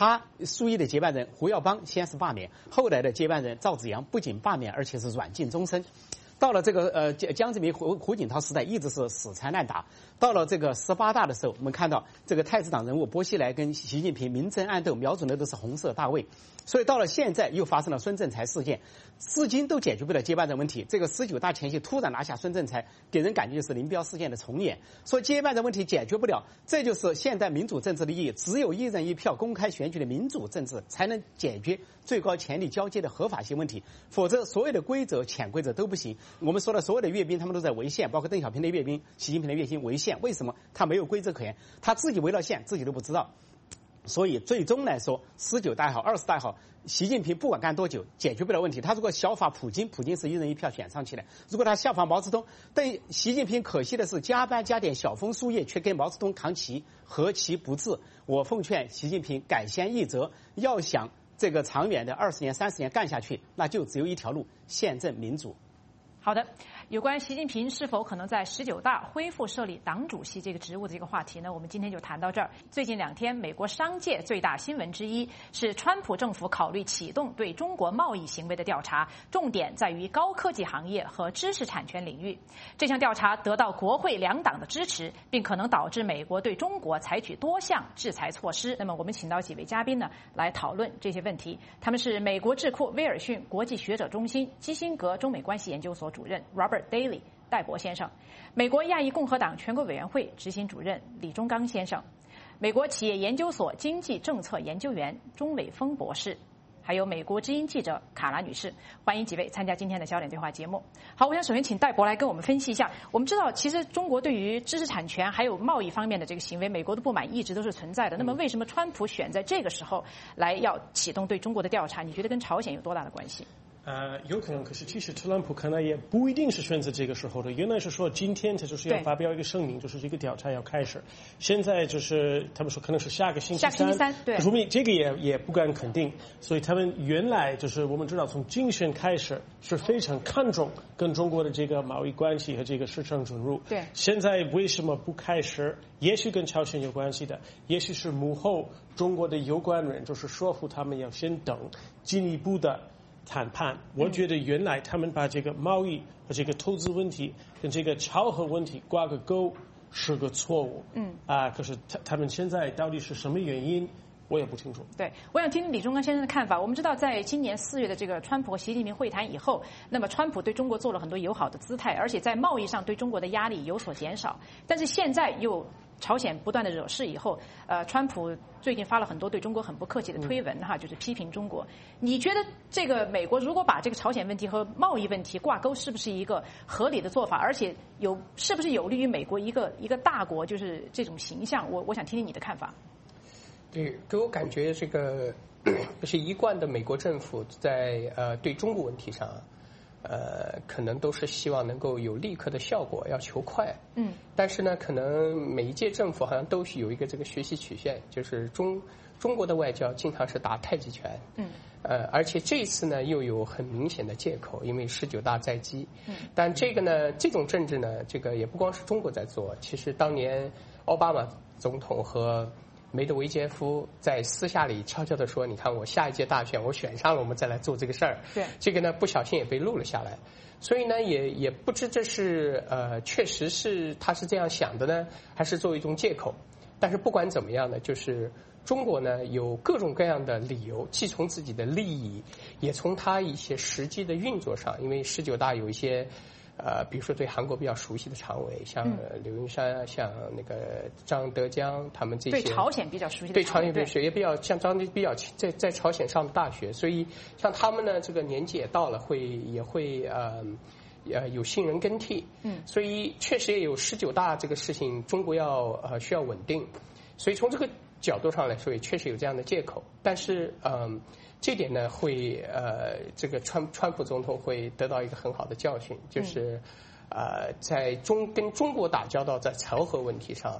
Speaker 5: 他苏伊的接班人胡耀邦先是罢免，后来的接班人赵紫阳不仅罢免，而且是软禁终身。到了这个呃江泽民胡胡锦涛时代，一直是死缠烂打。到了这个十八大的时候，我们看到这个太子党人物薄熙来跟习近平明争暗斗，瞄准的都是红色大卫。所以到了现在，又发生了孙政才事件，至今都解决不了接班人问题。这个十九大前夕突然拿下孙政才，给人感觉就是林彪事件的重演。说接班人问题解决不了，这就是现代民主政治的意义。只有一人一票公开选举的民主政治，才能解决最高权力交接的合法性问题。否则，所有的规则、潜规则都不行。我们说的所有的阅兵，他们都在违宪，包括邓小平的阅兵、习近平的阅兵违宪。为什么？他没有规则可言，他自己违了宪，自己都不知道。所以最终来说，十九大也好，二十大也好，习近平不管干多久，解决不了问题。他如果效法普京，普京是一人一票选上去的；如果他效法毛泽东，对习近平可惜的是加班加点小风书业，却跟毛泽东扛旗，何其不智！我奉劝习近平改弦易辙，要想这个长远的二十年、三十年干下去，那就只有一条路：宪政民主。
Speaker 2: 好的，有关习近平是否可能在十九大恢复设立党主席这个职务的这个话题呢，我们今天就谈到这儿。最近两天，美国商界最大新闻之一是川普政府考虑启动对中国贸易行为的调查，重点在于高科技行业和知识产权领域。这项调查得到国会两党的支持，并可能导致美国对中国采取多项制裁措施。那么，我们请到几位嘉宾呢来讨论这些问题。他们是美国智库威尔逊国际学者中心基辛格中美关系研究所主任 Robert Daly 戴博先生，美国亚裔共和党全国委员会执行主任李忠刚先生，美国企业研究所经济政策研究员钟伟峰博士，还有美国之音记者卡拉女士。欢迎几位参加今天的焦点对话节目。好，我想首先请戴博来跟我们分析一下。我们知道，其实中国对于知识产权还有贸易方面的这个行为，美国的不满一直都是存在的。那么，为什么川普选在这个时候来要启动对中国的调查？你觉得跟朝鲜有多大的关系？
Speaker 8: 呃，有可能，可是其实特朗普可能也不一定是选择这个时候的。原来是说今天他就是要发表一个声明，就是这个调查要开始。现在就是他们说可能是下个星期三，
Speaker 2: 下个星期三，对。
Speaker 8: 可是我们这个也也不敢肯定。所以他们原来就是我们知道从竞选开始是非常看重跟中国的这个贸易关系和这个市场准入。
Speaker 2: 对。
Speaker 8: 现在为什么不开始？也许跟朝鲜有关系的，也许是幕后中国的有关人就是说服他们要先等进一步的谈判。我觉得原来他们把这个贸易和这个投资问题跟这个超核问题挂个钩是个错误。嗯啊，可是他他们现在到底是什么原因，我也不清楚。
Speaker 2: 对，我想听李忠刚先生的看法。我们知道，在今年四月的这个川普和习近平会谈以后，那么川普对中国做了很多友好的姿态，而且在贸易上对中国的压力有所减少。但是现在又朝鲜不断的惹事以后，呃，川普最近发了很多对中国很不客气的推文哈，就是批评中国。你觉得这个美国如果把这个朝鲜问题和贸易问题挂钩，是不是一个合理的做法？而且有是不是有利于美国一个一个大国就是这种形象？我我想听听你的看法。
Speaker 9: 对，给我感觉这个就是一贯的美国政府在呃对中国问题上。呃，可能都是希望能够有立刻的效果，要求快。嗯。但是呢，可能每一届政府好像都是有一个这个学习曲线，就是中中国的外交经常是打太极拳。嗯。呃，而且这次呢又有很明显的借口，因为十九大在即。嗯。但这个呢，这种政治呢，这个也不光是中国在做，其实当年奥巴马总统和梅德韦杰夫在私下里悄悄地说：“你看，我下一届大选我选上了，我们再来做这个事儿。”
Speaker 2: 对，
Speaker 9: 这个呢不小心也被录了下来，所以呢也也不知这是呃确实是他是这样想的呢，还是作为一种借口。但是不管怎么样呢，就是中国呢有各种各样的理由，既从自己的利益，也从他一些实际的运作上，因为十九大有一些。呃，比如说对韩国比较熟悉的常委，像刘云山啊，像那个张德江，他们这些
Speaker 2: 对朝鲜比较熟悉的
Speaker 9: 对朝鲜比较熟，也比较像张比较在在朝鲜上的大学，所以像他们呢，这个年纪也到了，会也会呃呃有新人更替，嗯，所以确实也有十九大这个事情，中国要呃需要稳定，所以从这个角度上来说，也确实有这样的借口，但是嗯。呃这点呢，会呃，这个川川普总统会得到一个很好的教训，就是，呃，在中跟中国打交道，在朝核问题上，不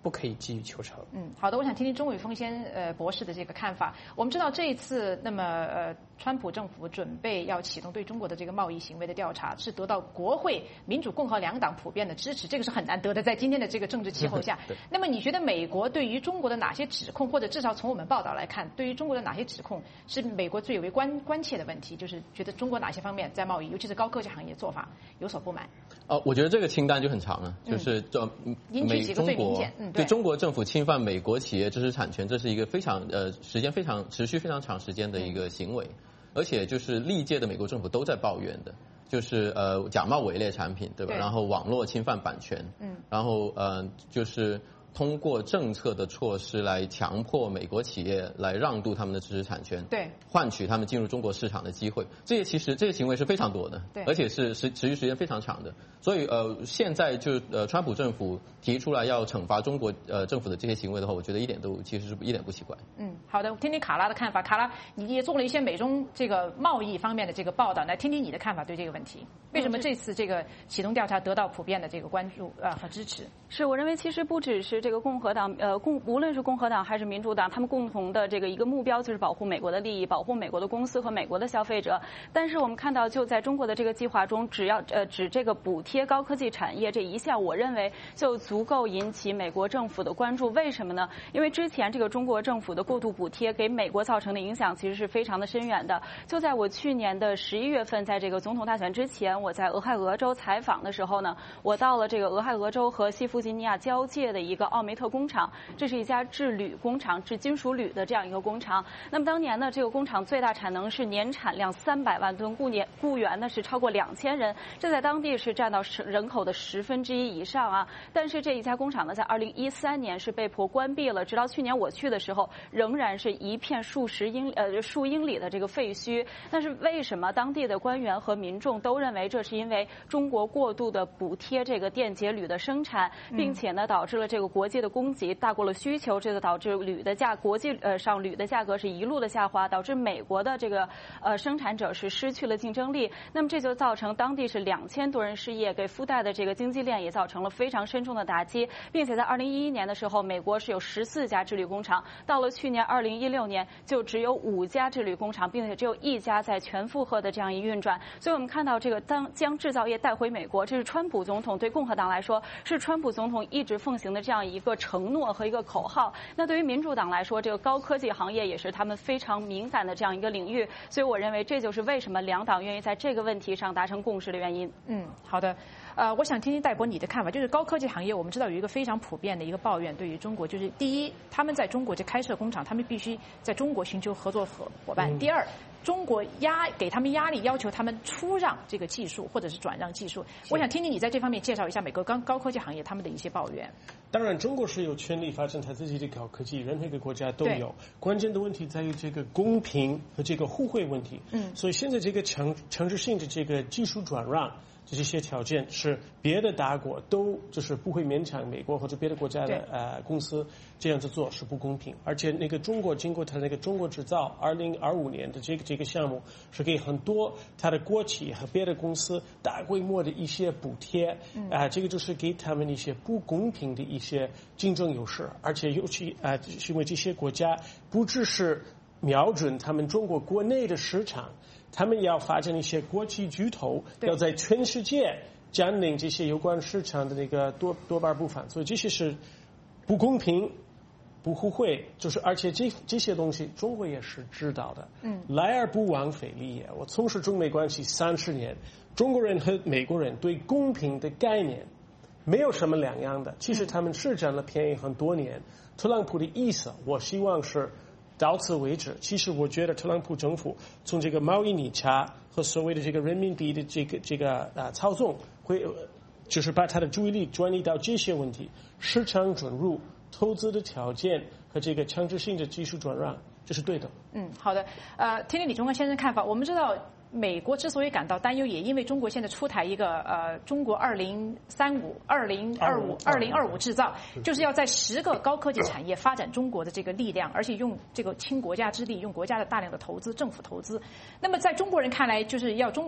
Speaker 9: 不可以急于求成。
Speaker 2: 嗯，好的，我想听听钟伟峰先呃博士的这个看法。我们知道这一次，那么呃，川普政府准备要启动对中国的这个贸易行为的调查，是得到国会民主共和两党普遍的支持，这个是很难得的，在今天的这个政治气候下。那么你觉得美国对于中国的哪些指控，或者至少从我们报道来看，对于中国的哪些指控是美国最为关关切的问题？就是觉得中国哪些方面在贸易，尤其是高科技行业做法有所不满？
Speaker 10: 哦，我觉得这个清单就很长了，就是这美中国对中国政府侵犯美国企业知识产权，这是一个非常呃时间非常持续非常长时间的一个行为，而且就是历届的美国政府都在抱怨的。就是呃假冒伪劣产品，对吧？对，然后网络侵犯版权，嗯，然后呃就是通过政策的措施来强迫美国企业来让渡他们的知识产权，
Speaker 2: 对，
Speaker 10: 换取他们进入中国市场的机会。这些其实这些行为是非常多的，
Speaker 2: 对，
Speaker 10: 而且是是持续时间非常长的。所以呃现在就呃川普政府提出来要惩罚中国呃政府的这些行为的话，我觉得一点都其实是一点不奇怪。
Speaker 2: 嗯，好的，听听卡拉的看法。卡拉，你也做了一些美中这个贸易方面的这个报道，来听听你的看法对这个问题。为什么这次这个启动调查得到普遍的这个关注啊、呃、和支持？
Speaker 11: 是我认为其实不只是这个共和党，呃共无论是共和党还是民主党，他们共同的这个一个目标就是保护美国的利益，保护美国的公司和美国的消费者。但是我们看到，就在中国的这个计划中，只要呃指这个补贴高科技产业这一项，我认为就足够引起美国政府的关注。为什么呢？因为之前这个中国政府的过度补贴给美国造成的影响其实是非常的深远的。就在我去年的十一月份，在这个总统大选之前，我在俄亥俄州采访的时候呢，我到了这个俄亥俄州和西弗吉尼亚交界的一个奥梅特工厂，这是一家制铝工厂，制金属铝的这样一个工厂。那么当年呢，这个工厂最大产能是年产量三百万吨，雇年雇员呢是超过两千人，这在当地是占到人口的十分之一以上啊。但是这一家工厂呢，在二零一三年是被迫关闭了，直到去年我去的时候，仍然是一片数十英呃数英里的这个废墟。但是为什么当地的官员和民众都认为这是因为中国过度的补贴这个电解铝的生产，并且呢导致了这个国际的供给大过了需求，这个导致铝的价国际呃上铝的价格是一路的下滑，导致美国的这个呃生产者是失去了竞争力。那么这就造成当地是两千多人失业，给附带的这个经济链也造成了非常深重的打击，并且在二零一一年的时候，美国是有十四家制铝工厂，到了去年二零一六年就只有五家制铝工厂，并且只有一家在全负荷的这样一运转。所以我们看到这个当将制造业带回美国，这是川普总统对共和党来说是川普总统一直奉行的这样一个承诺和一个口号。那对于民主党来说，这个高科技行业也是他们非常敏感的这样一个领域。所以我认为这就是为什么两党愿意在这个问题上达成共识的原因。
Speaker 2: 嗯，好的。呃，我想听听戴博你的看法，就是高科技行业，我们知道有一个非常普遍的一个抱怨，对于中国，就是第一，他们在中国这开设工厂，他们必须在中国寻求合作伙伙伴；第二，中国压给他们压力，要求他们出让这个技术或者是转让技术。我想听听你在这方面介绍一下美国高高科技行业他们的一些抱怨。
Speaker 8: 当然，中国是有权利发展他自己的高科技，任何一个国家都有。关键的问题在于这个公平和这个互惠问题。嗯，所以现在这个强强制性的这个技术转让。这些条件是别的大国都就是不会勉强美国或者别的国家的呃公司这样子做是不公平，而且那个中国经过它那个中国制造二零二五年的这个这个项目是给很多它的国企和别的公司大规模的一些补贴，啊、嗯呃，这个就是给他们一些不公平的一些竞争优势，而且尤其啊、呃，是因为这些国家不只是瞄准他们中国国内的市场。他们要发展一些国际巨头，要在全世界占领这些有关市场的那个多多半部分，所以这些是不公平、不互惠，就是而且这这些东西中国也是知道的。嗯，来而不往非礼也。我从事中美关系三十年，中国人和美国人对公平的概念没有什么两样的。其实他们是占了便宜很多年。特朗普的意思，我希望是。到此为止。其实我觉得特朗普政府从这个贸易逆差和所谓的这个人民币的这个这个啊操纵，会就是把他的注意力转移到这些问题：市场准入、投资的条件和这个强制性的技术转让，这是对的。
Speaker 2: 嗯，好的。呃，听听李忠刚先生看法。我们知道。美国之所以感到担忧，也因为中国现在出台一个呃中国二零三五、二零二五、二零二五制造，就是要在十个高科技产业发展中国的这个力量，而且用这个倾国家之力，用国家的大量的投资、政府投资。那么在中国人看来，就是要中国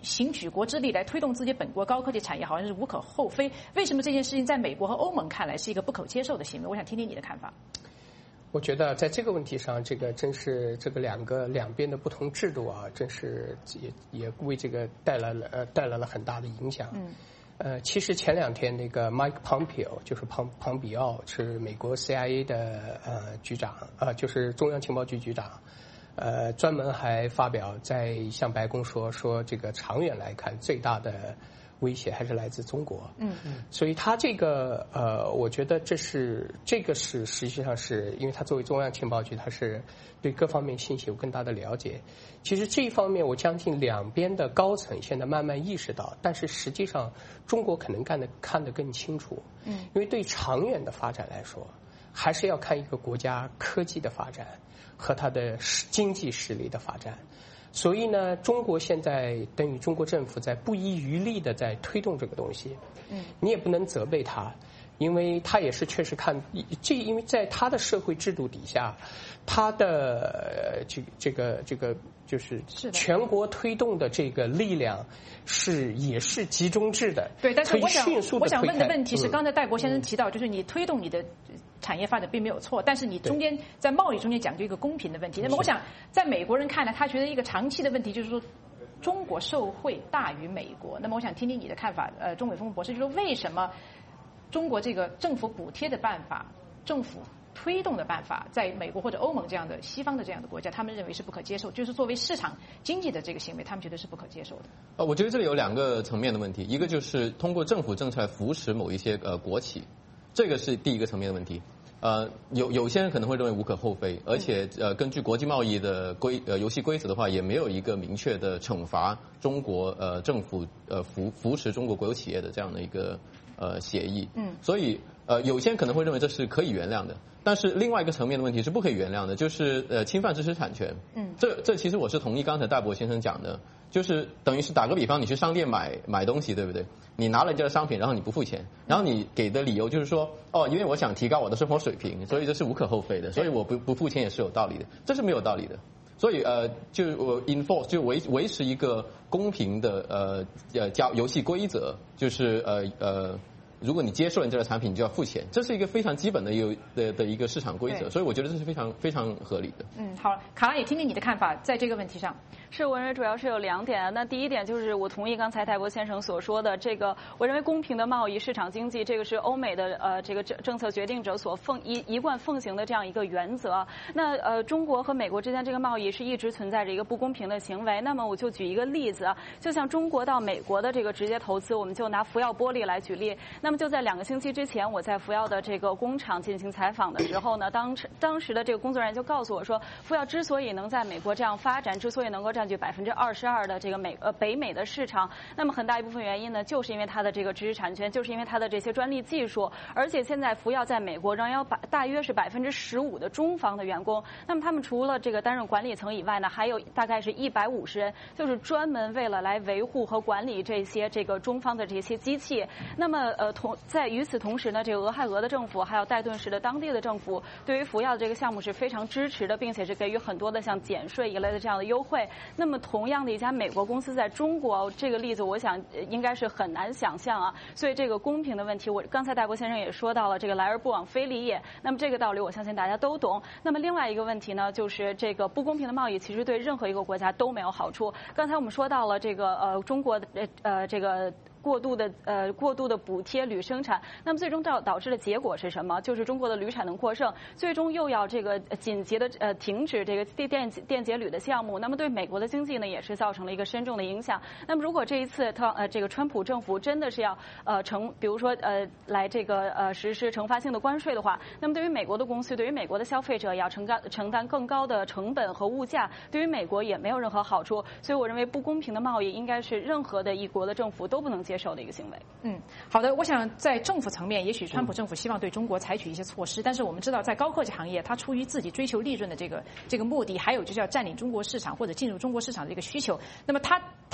Speaker 2: 行举国之力来推动自己本国高科技产业，好像是无可厚非。为什么这件事情在美国和欧盟看来是一个不可接受的行为？我想听听你的看法。
Speaker 9: 我觉得在这个问题上，这个真是这个两个两边的不同制度啊，真是也也为这个带来了呃带来了很大的影响。嗯。呃，其实前两天那个 Mike Pompeo 就是庞庞比奥是美国 C I A 的呃局长啊、呃，就是中央情报局局长，呃，专门还发表在向白宫说说这个长远来看最大的威胁还是来自中国。嗯嗯。所以他这个呃，我觉得这是这个是实际上是因为他作为中央情报局，他是对各方面信息有更大的了解。其实这一方面，我相信两边的高层现在慢慢意识到，但是实际上中国可能干得看得更清楚。嗯，因为对长远的发展来说，还是要看一个国家科技的发展和它的经济实力的发展。所以呢，中国现在等于中国政府在不遗余力的在推动这个东西。嗯，你也不能责备他。因为他也是确实看这，因为在他的社会制度底下，他的这这个这个就是全国推动的这个力量是也是集中制的，
Speaker 2: 对。但是我想我想问的问题是，
Speaker 9: 嗯、
Speaker 2: 刚才戴国先生提到，就是你推动你的产业发展并没有错，但是你中间在贸易中间讲究一个公平的问题。那么我想，在美国人看来，他觉得一个长期的问题就是说，中国受惠大于美国。那么我想听听你的看法，呃，钟伟峰博士，就是为什么？中国这个政府补贴的办法，政府推动的办法，在美国或者欧盟这样的西方的这样的国家，他们认为是不可接受，就是作为市场经济的这个行为，他们觉得是不可接受的。
Speaker 10: 呃，我觉得这里有两个层面的问题，一个就是通过政府政策来扶持某一些呃国企，这个是第一个层面的问题。呃，有有些人可能会认为无可厚非，而且呃，根据国际贸易的规呃游戏规则的话，也没有一个明确的惩罚中国呃政府呃扶扶持中国国有企业的这样的一个呃协议。嗯，所以呃有些人可能会认为这是可以原谅的，但是另外一个层面的问题是不可以原谅的，就是呃侵犯知识产权。嗯，这这其实我是同意刚才大伯先生讲的，就是等于是打个比方，你去商店买买东西，对不对？你拿了人家的商品，然后你不付钱，然后你给的理由就是说，哦，因为我想提高我的生活水平，所以这是无可厚非的，所以我不不付钱也是有道理的，这是没有道理的。所以呃，就我 enforce 就维维持一个公平的呃呃交游戏规则，就是呃呃。如果你接受人家的产品，你就要付钱，这是一个非常基本的有的的一个市场规则，所以我觉得这是非常非常合理的。
Speaker 2: 嗯，好，卡拉也听听你的看法，在这个问题上。
Speaker 11: 是，我认为主要是有两点。那第一点就是我同意刚才戴国先生所说的，这个我认为公平的贸易、市场经济，这个是欧美的呃这个政政策决定者所奉一一贯奉行的这样一个原则。那呃中国和美国之间这个贸易是一直存在着一个不公平的行为。那么我就举一个例子，就像中国到美国的这个直接投资，我们就拿福耀玻璃来举例。那么就在两个星期之前，我在福耀的这个工厂进行采访的时候呢，当时当时的这个工作人员就告诉我说，福耀之所以能在美国这样发展，之所以能够占据百分之二十二的这个美呃北美的市场，那么很大一部分原因呢，就是因为它的这个知识产权，就是因为它的这些专利技术。而且现在福耀在美国仍有百大约是百分之十五的中方的员工，那么他们除了这个担任管理层以外呢，还有大概是一百五十人，就是专门为了来维护和管理这些这个中方的这些机器。那么呃同在与此同时呢，这个俄亥俄的政府还有戴顿市的当地的政府对于福耀的这个项目是非常支持的，并且是给予很多的像减税一类的这样的优惠。那么同样的一家美国公司在中国，这个例子我想应该是很难想象啊。所以这个公平的问题，我刚才戴国先生也说到了，这个来而不往非礼也。那么这个道理我相信大家都懂。那么另外一个问题呢，就是这个不公平的贸易其实对任何一个国家都没有好处。刚才我们说到了这个呃中国的呃这个。过度的呃过度的补贴铝生产，那么最终导导致的结果是什么？就是中国的铝产能过剩，最终又要这个紧急的呃停止这个电电电解铝的项目，那么对美国的经济呢也是造成了一个深重的影响。那么如果这一次特呃这个川普政府真的是要呃惩，比如说呃来这个呃实施惩罚性的关税的话，那么对于美国的公司，对于美国的消费者也要承担承担更高的成本和物价，对于美国也没有任何好处。所以我认为不公平的贸易应该是任何的一国的政府都不能接受的一个行为。
Speaker 2: 嗯，好的，我想在政府层面，也许川普政府希望对中国采取一些措施，但是我们知道，在高科技行业，它出于自己追求利润的这个这个目的，还有就是要占领中国市场或者进入中国市场的这个需求，那么它它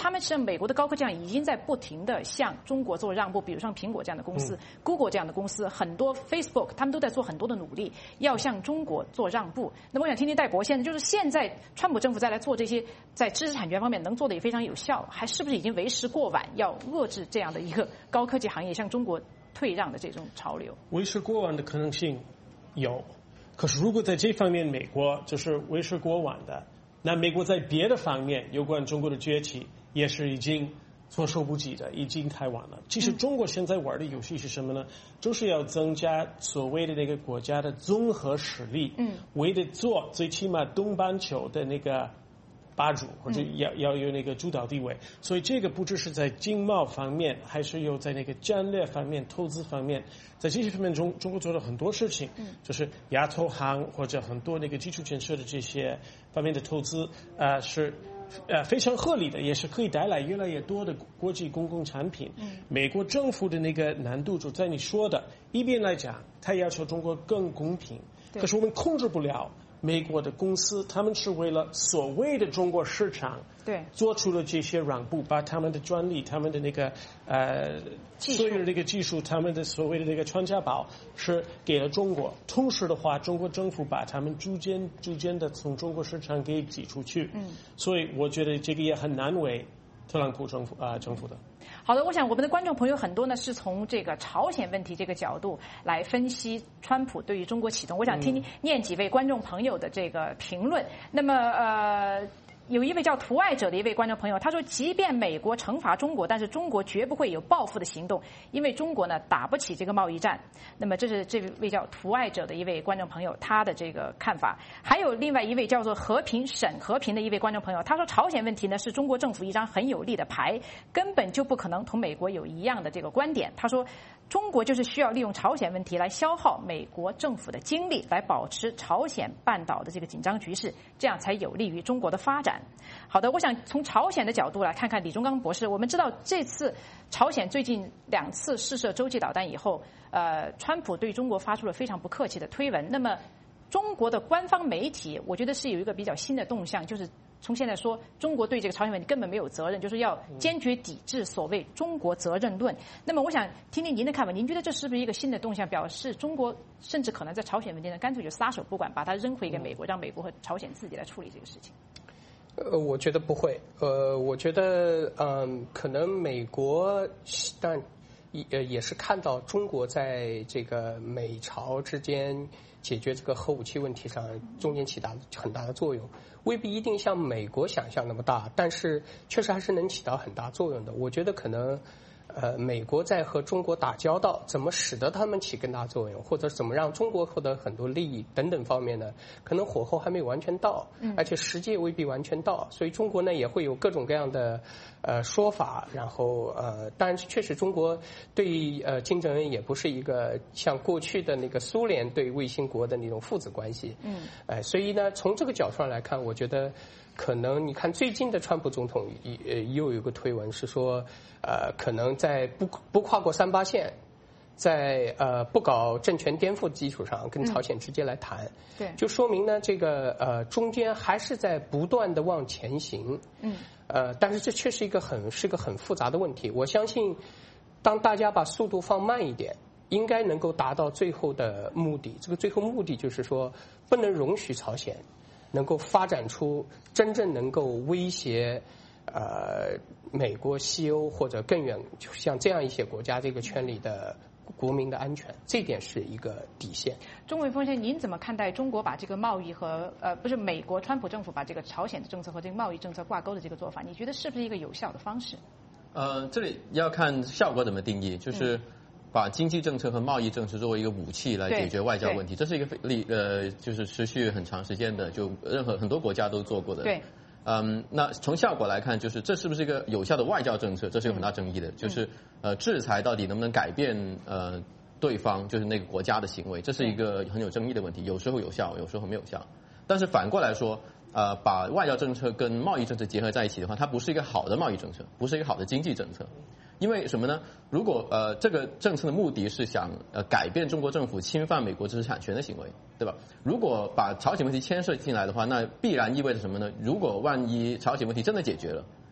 Speaker 2: 他们实际上美国的高科技已经在不停的向中国做让步，比如像苹果这样的公司、嗯、Google 这样的公司，很多 Facebook 他们都在做很多的努力，要向中国做让步。那么我想听听戴博先生，就是现在川普政府再来做这些在知识产权方面能做的也非常有效，还是不是已经为时过晚，要遏制这样的一个高科技行业向中国退让的这种潮流？
Speaker 8: 为时过晚的可能性有，可是如果在这方面美国就是为时过晚的，那美国在别的方面有关中国的崛起也是已经措手不及的，已经太晚了。其实中国现在玩的游戏是什么呢？就是要增加所谓的那个国家的综合实力，嗯，为了做最起码东半球的那个霸主，或者要要有那个主导地位。所以这个不只是在经贸方面，还是有在那个战略方面、投资方面，在这些方面中，中国做了很多事情，嗯，就是亚投行或者很多那个基础建设的这些方面的投资，呃，是。呃，非常合理的，也是可以带来越来越多的国际公共产品。嗯，美国政府的那个难度就在你说的，一边来讲，他要求中国更公平，可是我们控制不了美国的公司，他们是为了所谓的中国市场，对，做出了这些让步，把他们的专利、他们的那个呃所有的那个技术、他们的所谓的那个传家宝是给了中国。同时的话，中国政府把他们逐渐逐渐的从中国市场给挤出去。嗯，所以我觉得这个也很难为特朗普政府啊、呃、政府的。
Speaker 2: 好的，我想我们的观众朋友很多呢是从这个朝鲜问题这个角度来分析川普对于中国启动。我想听念几位观众朋友的这个评论。那么呃。有一位叫图爱者的一位观众朋友，他说，即便美国惩罚中国，但是中国绝不会有报复的行动，因为中国呢打不起这个贸易战。那么这是这位叫图爱者的一位观众朋友他的这个看法。还有另外一位叫做和平沈和平的一位观众朋友，他说，朝鲜问题呢是中国政府一张很有利的牌，根本就不可能同美国有一样的这个观点。他说，中国就是需要利用朝鲜问题来消耗美国政府的精力，来保持朝鲜半岛的这个紧张局势，这样才有利于中国的发展。好的，我想从朝鲜的角度来看看李忠刚博士。我们知道这次朝鲜最近两次试射洲际导弹以后，呃，川普对中国发出了非常不客气的推文。那么中国的官方媒体，我觉得是有一个比较新的动向，就是从现在说中国对这个朝鲜问题根本没有责任，就是要坚决抵制所谓中国责任论。那么我想听听您的看法，您觉得这是不是一个新的动向，表示中国甚至可能在朝鲜问题上干脆就撒手不管，把它扔回给美国，让美国和朝鲜自己来处理这个事情？
Speaker 9: 呃，我觉得不会。呃，我觉得，嗯，可能美国，但也也是看到中国在这个美朝之间解决这个核武器问题上中间起到很大的作用，未必一定像美国想象那么大，但是确实还是能起到很大作用的。我觉得可能。呃，美国在和中国打交道，怎么使得他们起更大作用，或者怎么让中国获得很多利益等等方面呢？可能火候还没有完全到，而且时机也未必完全到，所以中国呢也会有各种各样的呃说法。然后呃，当然确实中国对呃金正恩也不是一个像过去的那个苏联对卫星国的那种父子关系，嗯，哎、呃，所以呢，从这个角度上来看，我觉得。可能你看最近的川普总统呃又有个推文是说，呃，可能在不不跨过三八线，在呃不搞政权颠覆的基础上跟朝鲜直接来谈，嗯、对，就说明呢这个呃中间还是在不断的往前行，嗯，呃，但是这却是一个很是个很复杂的问题。我相信，当大家把速度放慢一点。应该能够达到最后的目的。这个最后目的就是说，不能容许朝鲜能够发展出真正能够威胁呃美国、西欧或者更远，就像这样一些国家这个圈里的国民的安全，这点是一个底线。
Speaker 2: 钟伟峰先生，您怎么看待中国把这个贸易和呃不是美国川普政府把这个朝鲜的政策和这个贸易政策挂钩的这个做法？你觉得是不是一个有效的方式？
Speaker 10: 呃，这里要看效果怎么定义，就是。嗯把经济政策和贸易政策作为一个武器来解决外交问题，这是一个力呃，就是持续很长时间的，就任何很多国家都做过的。对，嗯，那从效果来看，就是这是不是一个有效的外交政策，这是有很大争议的。嗯、就是呃，制裁到底能不能改变呃对方，就是那个国家的行为，这是一个很有争议的问题。有时候有效，有时候没有效。但是反过来说，呃，把外交政策跟贸易政策结合在一起的话，它不是一个好的贸易政策，不是一个好的经济政策。因为什么呢？如果呃这个政策的目的是想呃改变中国政府侵犯美国知识产权的行为，对吧？如果把朝鲜问题牵涉进来的话，那必然意味着什么呢？如果万一朝鲜问题真的解决了，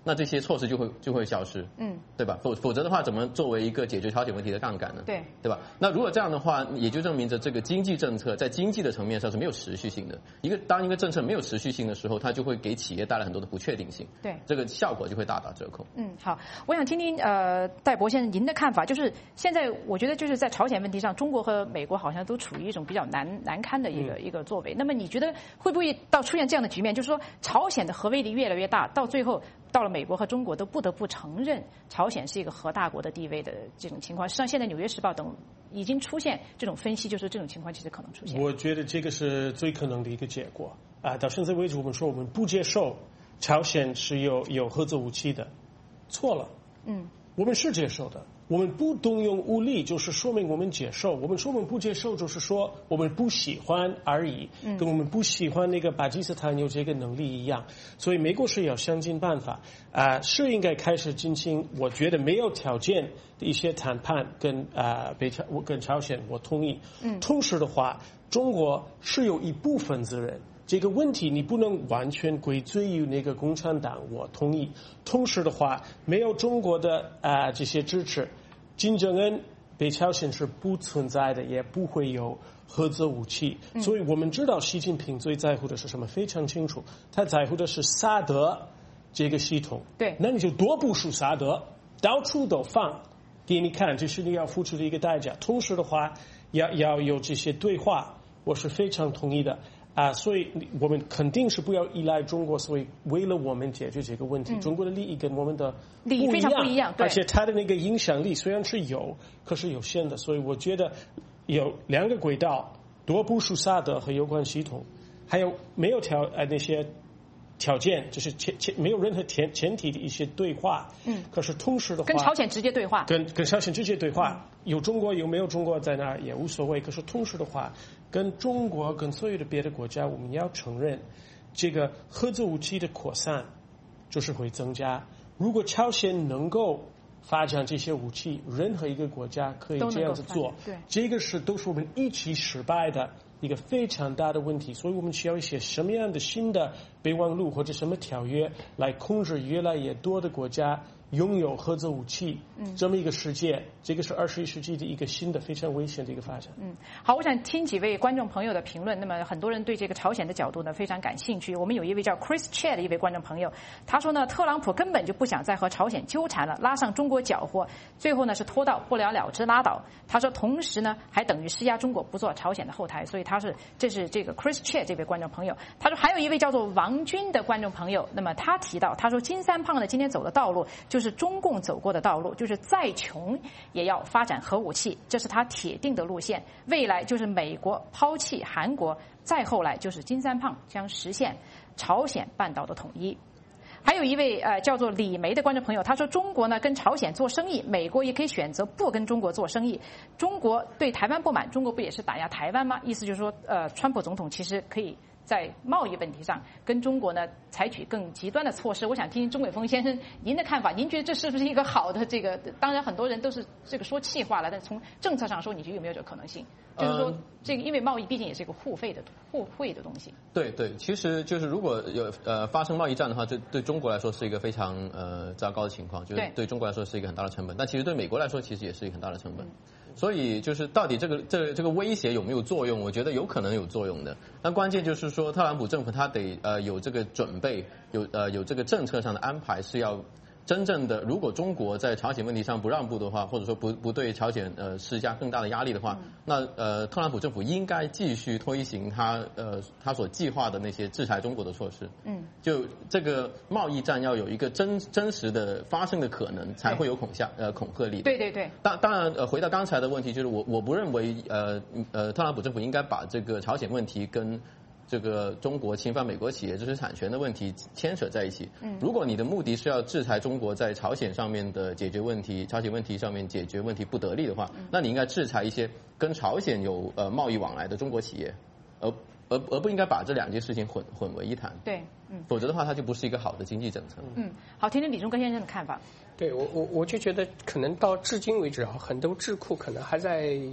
Speaker 10: 那这些措施就会就会消失，
Speaker 2: 嗯，
Speaker 10: 对吧？否否则的话，怎么作为一个解决朝鲜问题的杠杆呢？
Speaker 2: 对，
Speaker 10: 对吧？那如果这样的话，也就证明着这个经济政策在经济的层面上是没有持续性的。一个当一个政策没有持续性的时候，它就会给企业带来很多的不确定性，
Speaker 2: 对，
Speaker 10: 这个效果就会大打折扣。
Speaker 2: 嗯，好，我想听听呃戴博先生您的看法，就是现在我觉得就是在朝鲜问题上，中国和美国好像都处于一种比较难难堪的一个、嗯、一个作为。那么你觉得会不会到出现这样的局面，就是说朝鲜的核威力越来越大，到最后到了美国和中国都不得不承认朝鲜是一个核大国的地位的这种情况？实际上，现在《纽约时报》等已经出现这种分析，就是这种情况其实可能出现。
Speaker 8: 我觉得这个是最可能的一个结果啊！到现在为止，我们说我们不接受朝鲜是有有核子武器的，错了。
Speaker 2: 嗯，
Speaker 8: 我们是接受的。我们不动用武力，就是说明我们接受。我们说我们不接受，就是说我们不喜欢而已，
Speaker 2: 嗯、
Speaker 8: 跟我们不喜欢那个巴基斯坦有这个能力一样。所以美国是要想尽办法啊、呃，是应该开始进行。我觉得没有条件的一些谈判跟啊、呃、北朝跟朝鲜，我同意。
Speaker 2: 嗯，
Speaker 8: 同时的话，中国是有一部分责任。这个问题你不能完全归罪于那个共产党，我同意。同时的话，没有中国的啊、呃、这些支持，金正恩北朝鲜是不存在的，也不会有核子武器。
Speaker 2: 嗯、
Speaker 8: 所以我们知道习近平最在乎的是什么，非常清楚，他在乎的是萨德这个系统。
Speaker 2: 对，
Speaker 8: 那你就多部署萨德，到处都放给你看，这是你要付出的一个代价。同时的话，要要有这些对话，我是非常同意的。啊，所以我们肯定是不要依赖中国，所以为了我们解决这个问题，
Speaker 2: 嗯、
Speaker 8: 中国的利益跟我们的
Speaker 2: 利益非常不一样，
Speaker 8: 而且它的那个影响力虽然是有，可是有限的。所以我觉得有两个轨道，多部署萨德和有关系统，还有没有条呃那些条件，就是前前没有任何前前提的一些对话。
Speaker 2: 嗯。
Speaker 8: 可是同时的话，
Speaker 2: 跟朝鲜直接对话，
Speaker 8: 跟跟朝鲜直接对话，嗯、有中国有没有中国在那儿也无所谓。可是同时的话，跟中国跟所有的别的国家，我们要承认，这个核子武器的扩散就是会增加。如果朝鲜能够发展这些武器，任何一个国家可以这样子做。
Speaker 2: 对，
Speaker 8: 这个是都是我们一起失败的一个非常大的问题，所以我们需要一些什么样的新的备忘录或者什么条约来控制越来越多的国家拥有核子武器，
Speaker 2: 嗯，
Speaker 8: 这么一个世界，这个是二十一世纪的一个新的非常危险的一个发展。
Speaker 2: 嗯，好，我想听几位观众朋友的评论。那么很多人对这个朝鲜的角度呢非常感兴趣。我们有一位叫 Chris Che 的一位观众朋友，他说呢，特朗普根本就不想再和朝鲜纠缠了，拉上中国搅和，最后呢是拖到不了了之拉倒。他说，同时呢还等于施压中国不做朝鲜的后台。所以他是这是这个 Chris Che 这位观众朋友。他说还有一位叫做王军的观众朋友，那么他提到，他说金三胖呢今天走的道路就是中共走过的道路，就是再穷也要发展核武器，这是他铁定的路线。未来就是美国抛弃韩国，再后来就是金三胖将实现朝鲜半岛的统一。还有一位呃叫做李梅的观众朋友，他说中国呢跟朝鲜做生意，美国也可以选择不跟中国做生意。中国对台湾不满，中国不也是打压台湾吗？意思就是说，呃，川普总统其实可以在贸易问题上跟中国呢采取更极端的措施。我想听听钟伟峰先生您的看法，您觉得这是不是一个好的这个？当然很多人都是这个说气话了，但从政策上说，你觉得有没有这个可能性？就是说，这个因为贸易毕竟也是一个互费的互惠的东西。
Speaker 10: 对对，其实就是如果有呃发生贸易战的话，这对中国来说是一个非常呃糟糕的情况，就是对中国来说是一个很大的成本，但其实对美国来说其实也是一个很大的成本。嗯，所以就是到底这个这这个威胁有没有作用？我觉得有可能有作用的。但关键就是说，特朗普政府他得呃有这个准备，有呃有这个政策上的安排，是要真正的。如果中国在朝鲜问题上不让步的话，或者说不不对朝鲜呃施加更大的压力的话，嗯、那呃特朗普政府应该继续推行他呃他所计划的那些制裁中国的措施。
Speaker 2: 嗯，
Speaker 10: 就这个贸易战要有一个真真实的发生的可能，才会有恐吓呃恐吓力。
Speaker 2: 对对对。
Speaker 10: 当当然呃回到刚才的问题，就是我我不认为呃呃特朗普政府应该把这个朝鲜问题跟这个中国侵犯美国企业知识产权的问题牵扯在一起。
Speaker 2: 嗯，
Speaker 10: 如果你的目的是要制裁中国在朝鲜上面的解决问题，朝鲜问题上面解决问题不得力的话，嗯、那你应该制裁一些跟朝鲜有呃贸易往来的中国企业，而而而不应该把这两件事情混混为一谈。
Speaker 2: 对，嗯，
Speaker 10: 否则的话，它就不是一个好的经济政策。
Speaker 2: 嗯，好，听听李忠根先生的看法。
Speaker 9: 对我我我就觉得可能到至今为止啊，很多智库可能还在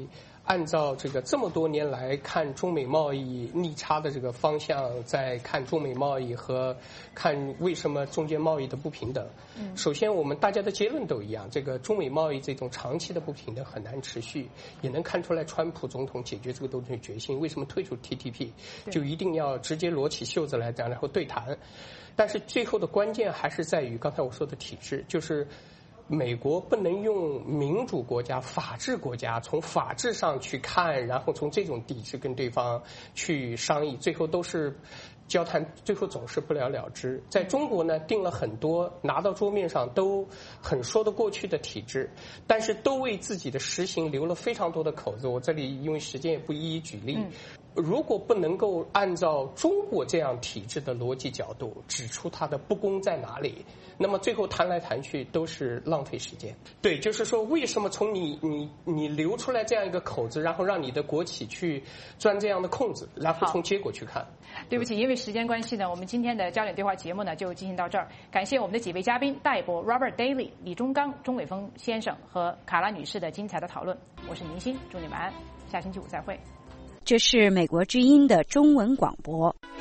Speaker 9: 按照这个这么多年来看中美贸易逆差的这个方向，在看中美贸易和看为什么中间贸易的不平等。嗯、首先，我们大家的结论都一样，这个中美贸易这种长期的不平等很难持续，也能看出来川普总统解决这个东西的决心。为什么退出 T T P， 就一定要直接裸起袖子来讲，然后对谈？但是最后的关键还是在于刚才我说的体制，就是美国不能用民主国家、法治国家从法治上去看，然后从这种抵制跟对方去商议，最后都是交谈，最后总是不了了之。在中国呢，定了很多拿到桌面上都很说得过去的体制，但是都为自己的实行留了非常多的口子。我这里因为时间也不一一举例。嗯，如果不能够按照中国这样体制的逻辑角度指出它的不公在哪里，那么最后谈来谈去都是浪费时间。对，就是说为什么从你你你留出来这样一个口子，然后让你的国企去钻这样的空子，然后从结果去看。
Speaker 2: 对不起，因为时间关系呢，我们今天的焦点对话节目呢就进行到这儿。感谢我们的几位嘉宾戴博、Robert Daly、李忠刚、钟伟峰先生和卡拉女士的精彩的讨论。我是宁欣，祝你们安，下星期五再会。
Speaker 12: 这是美国之音的中文广播。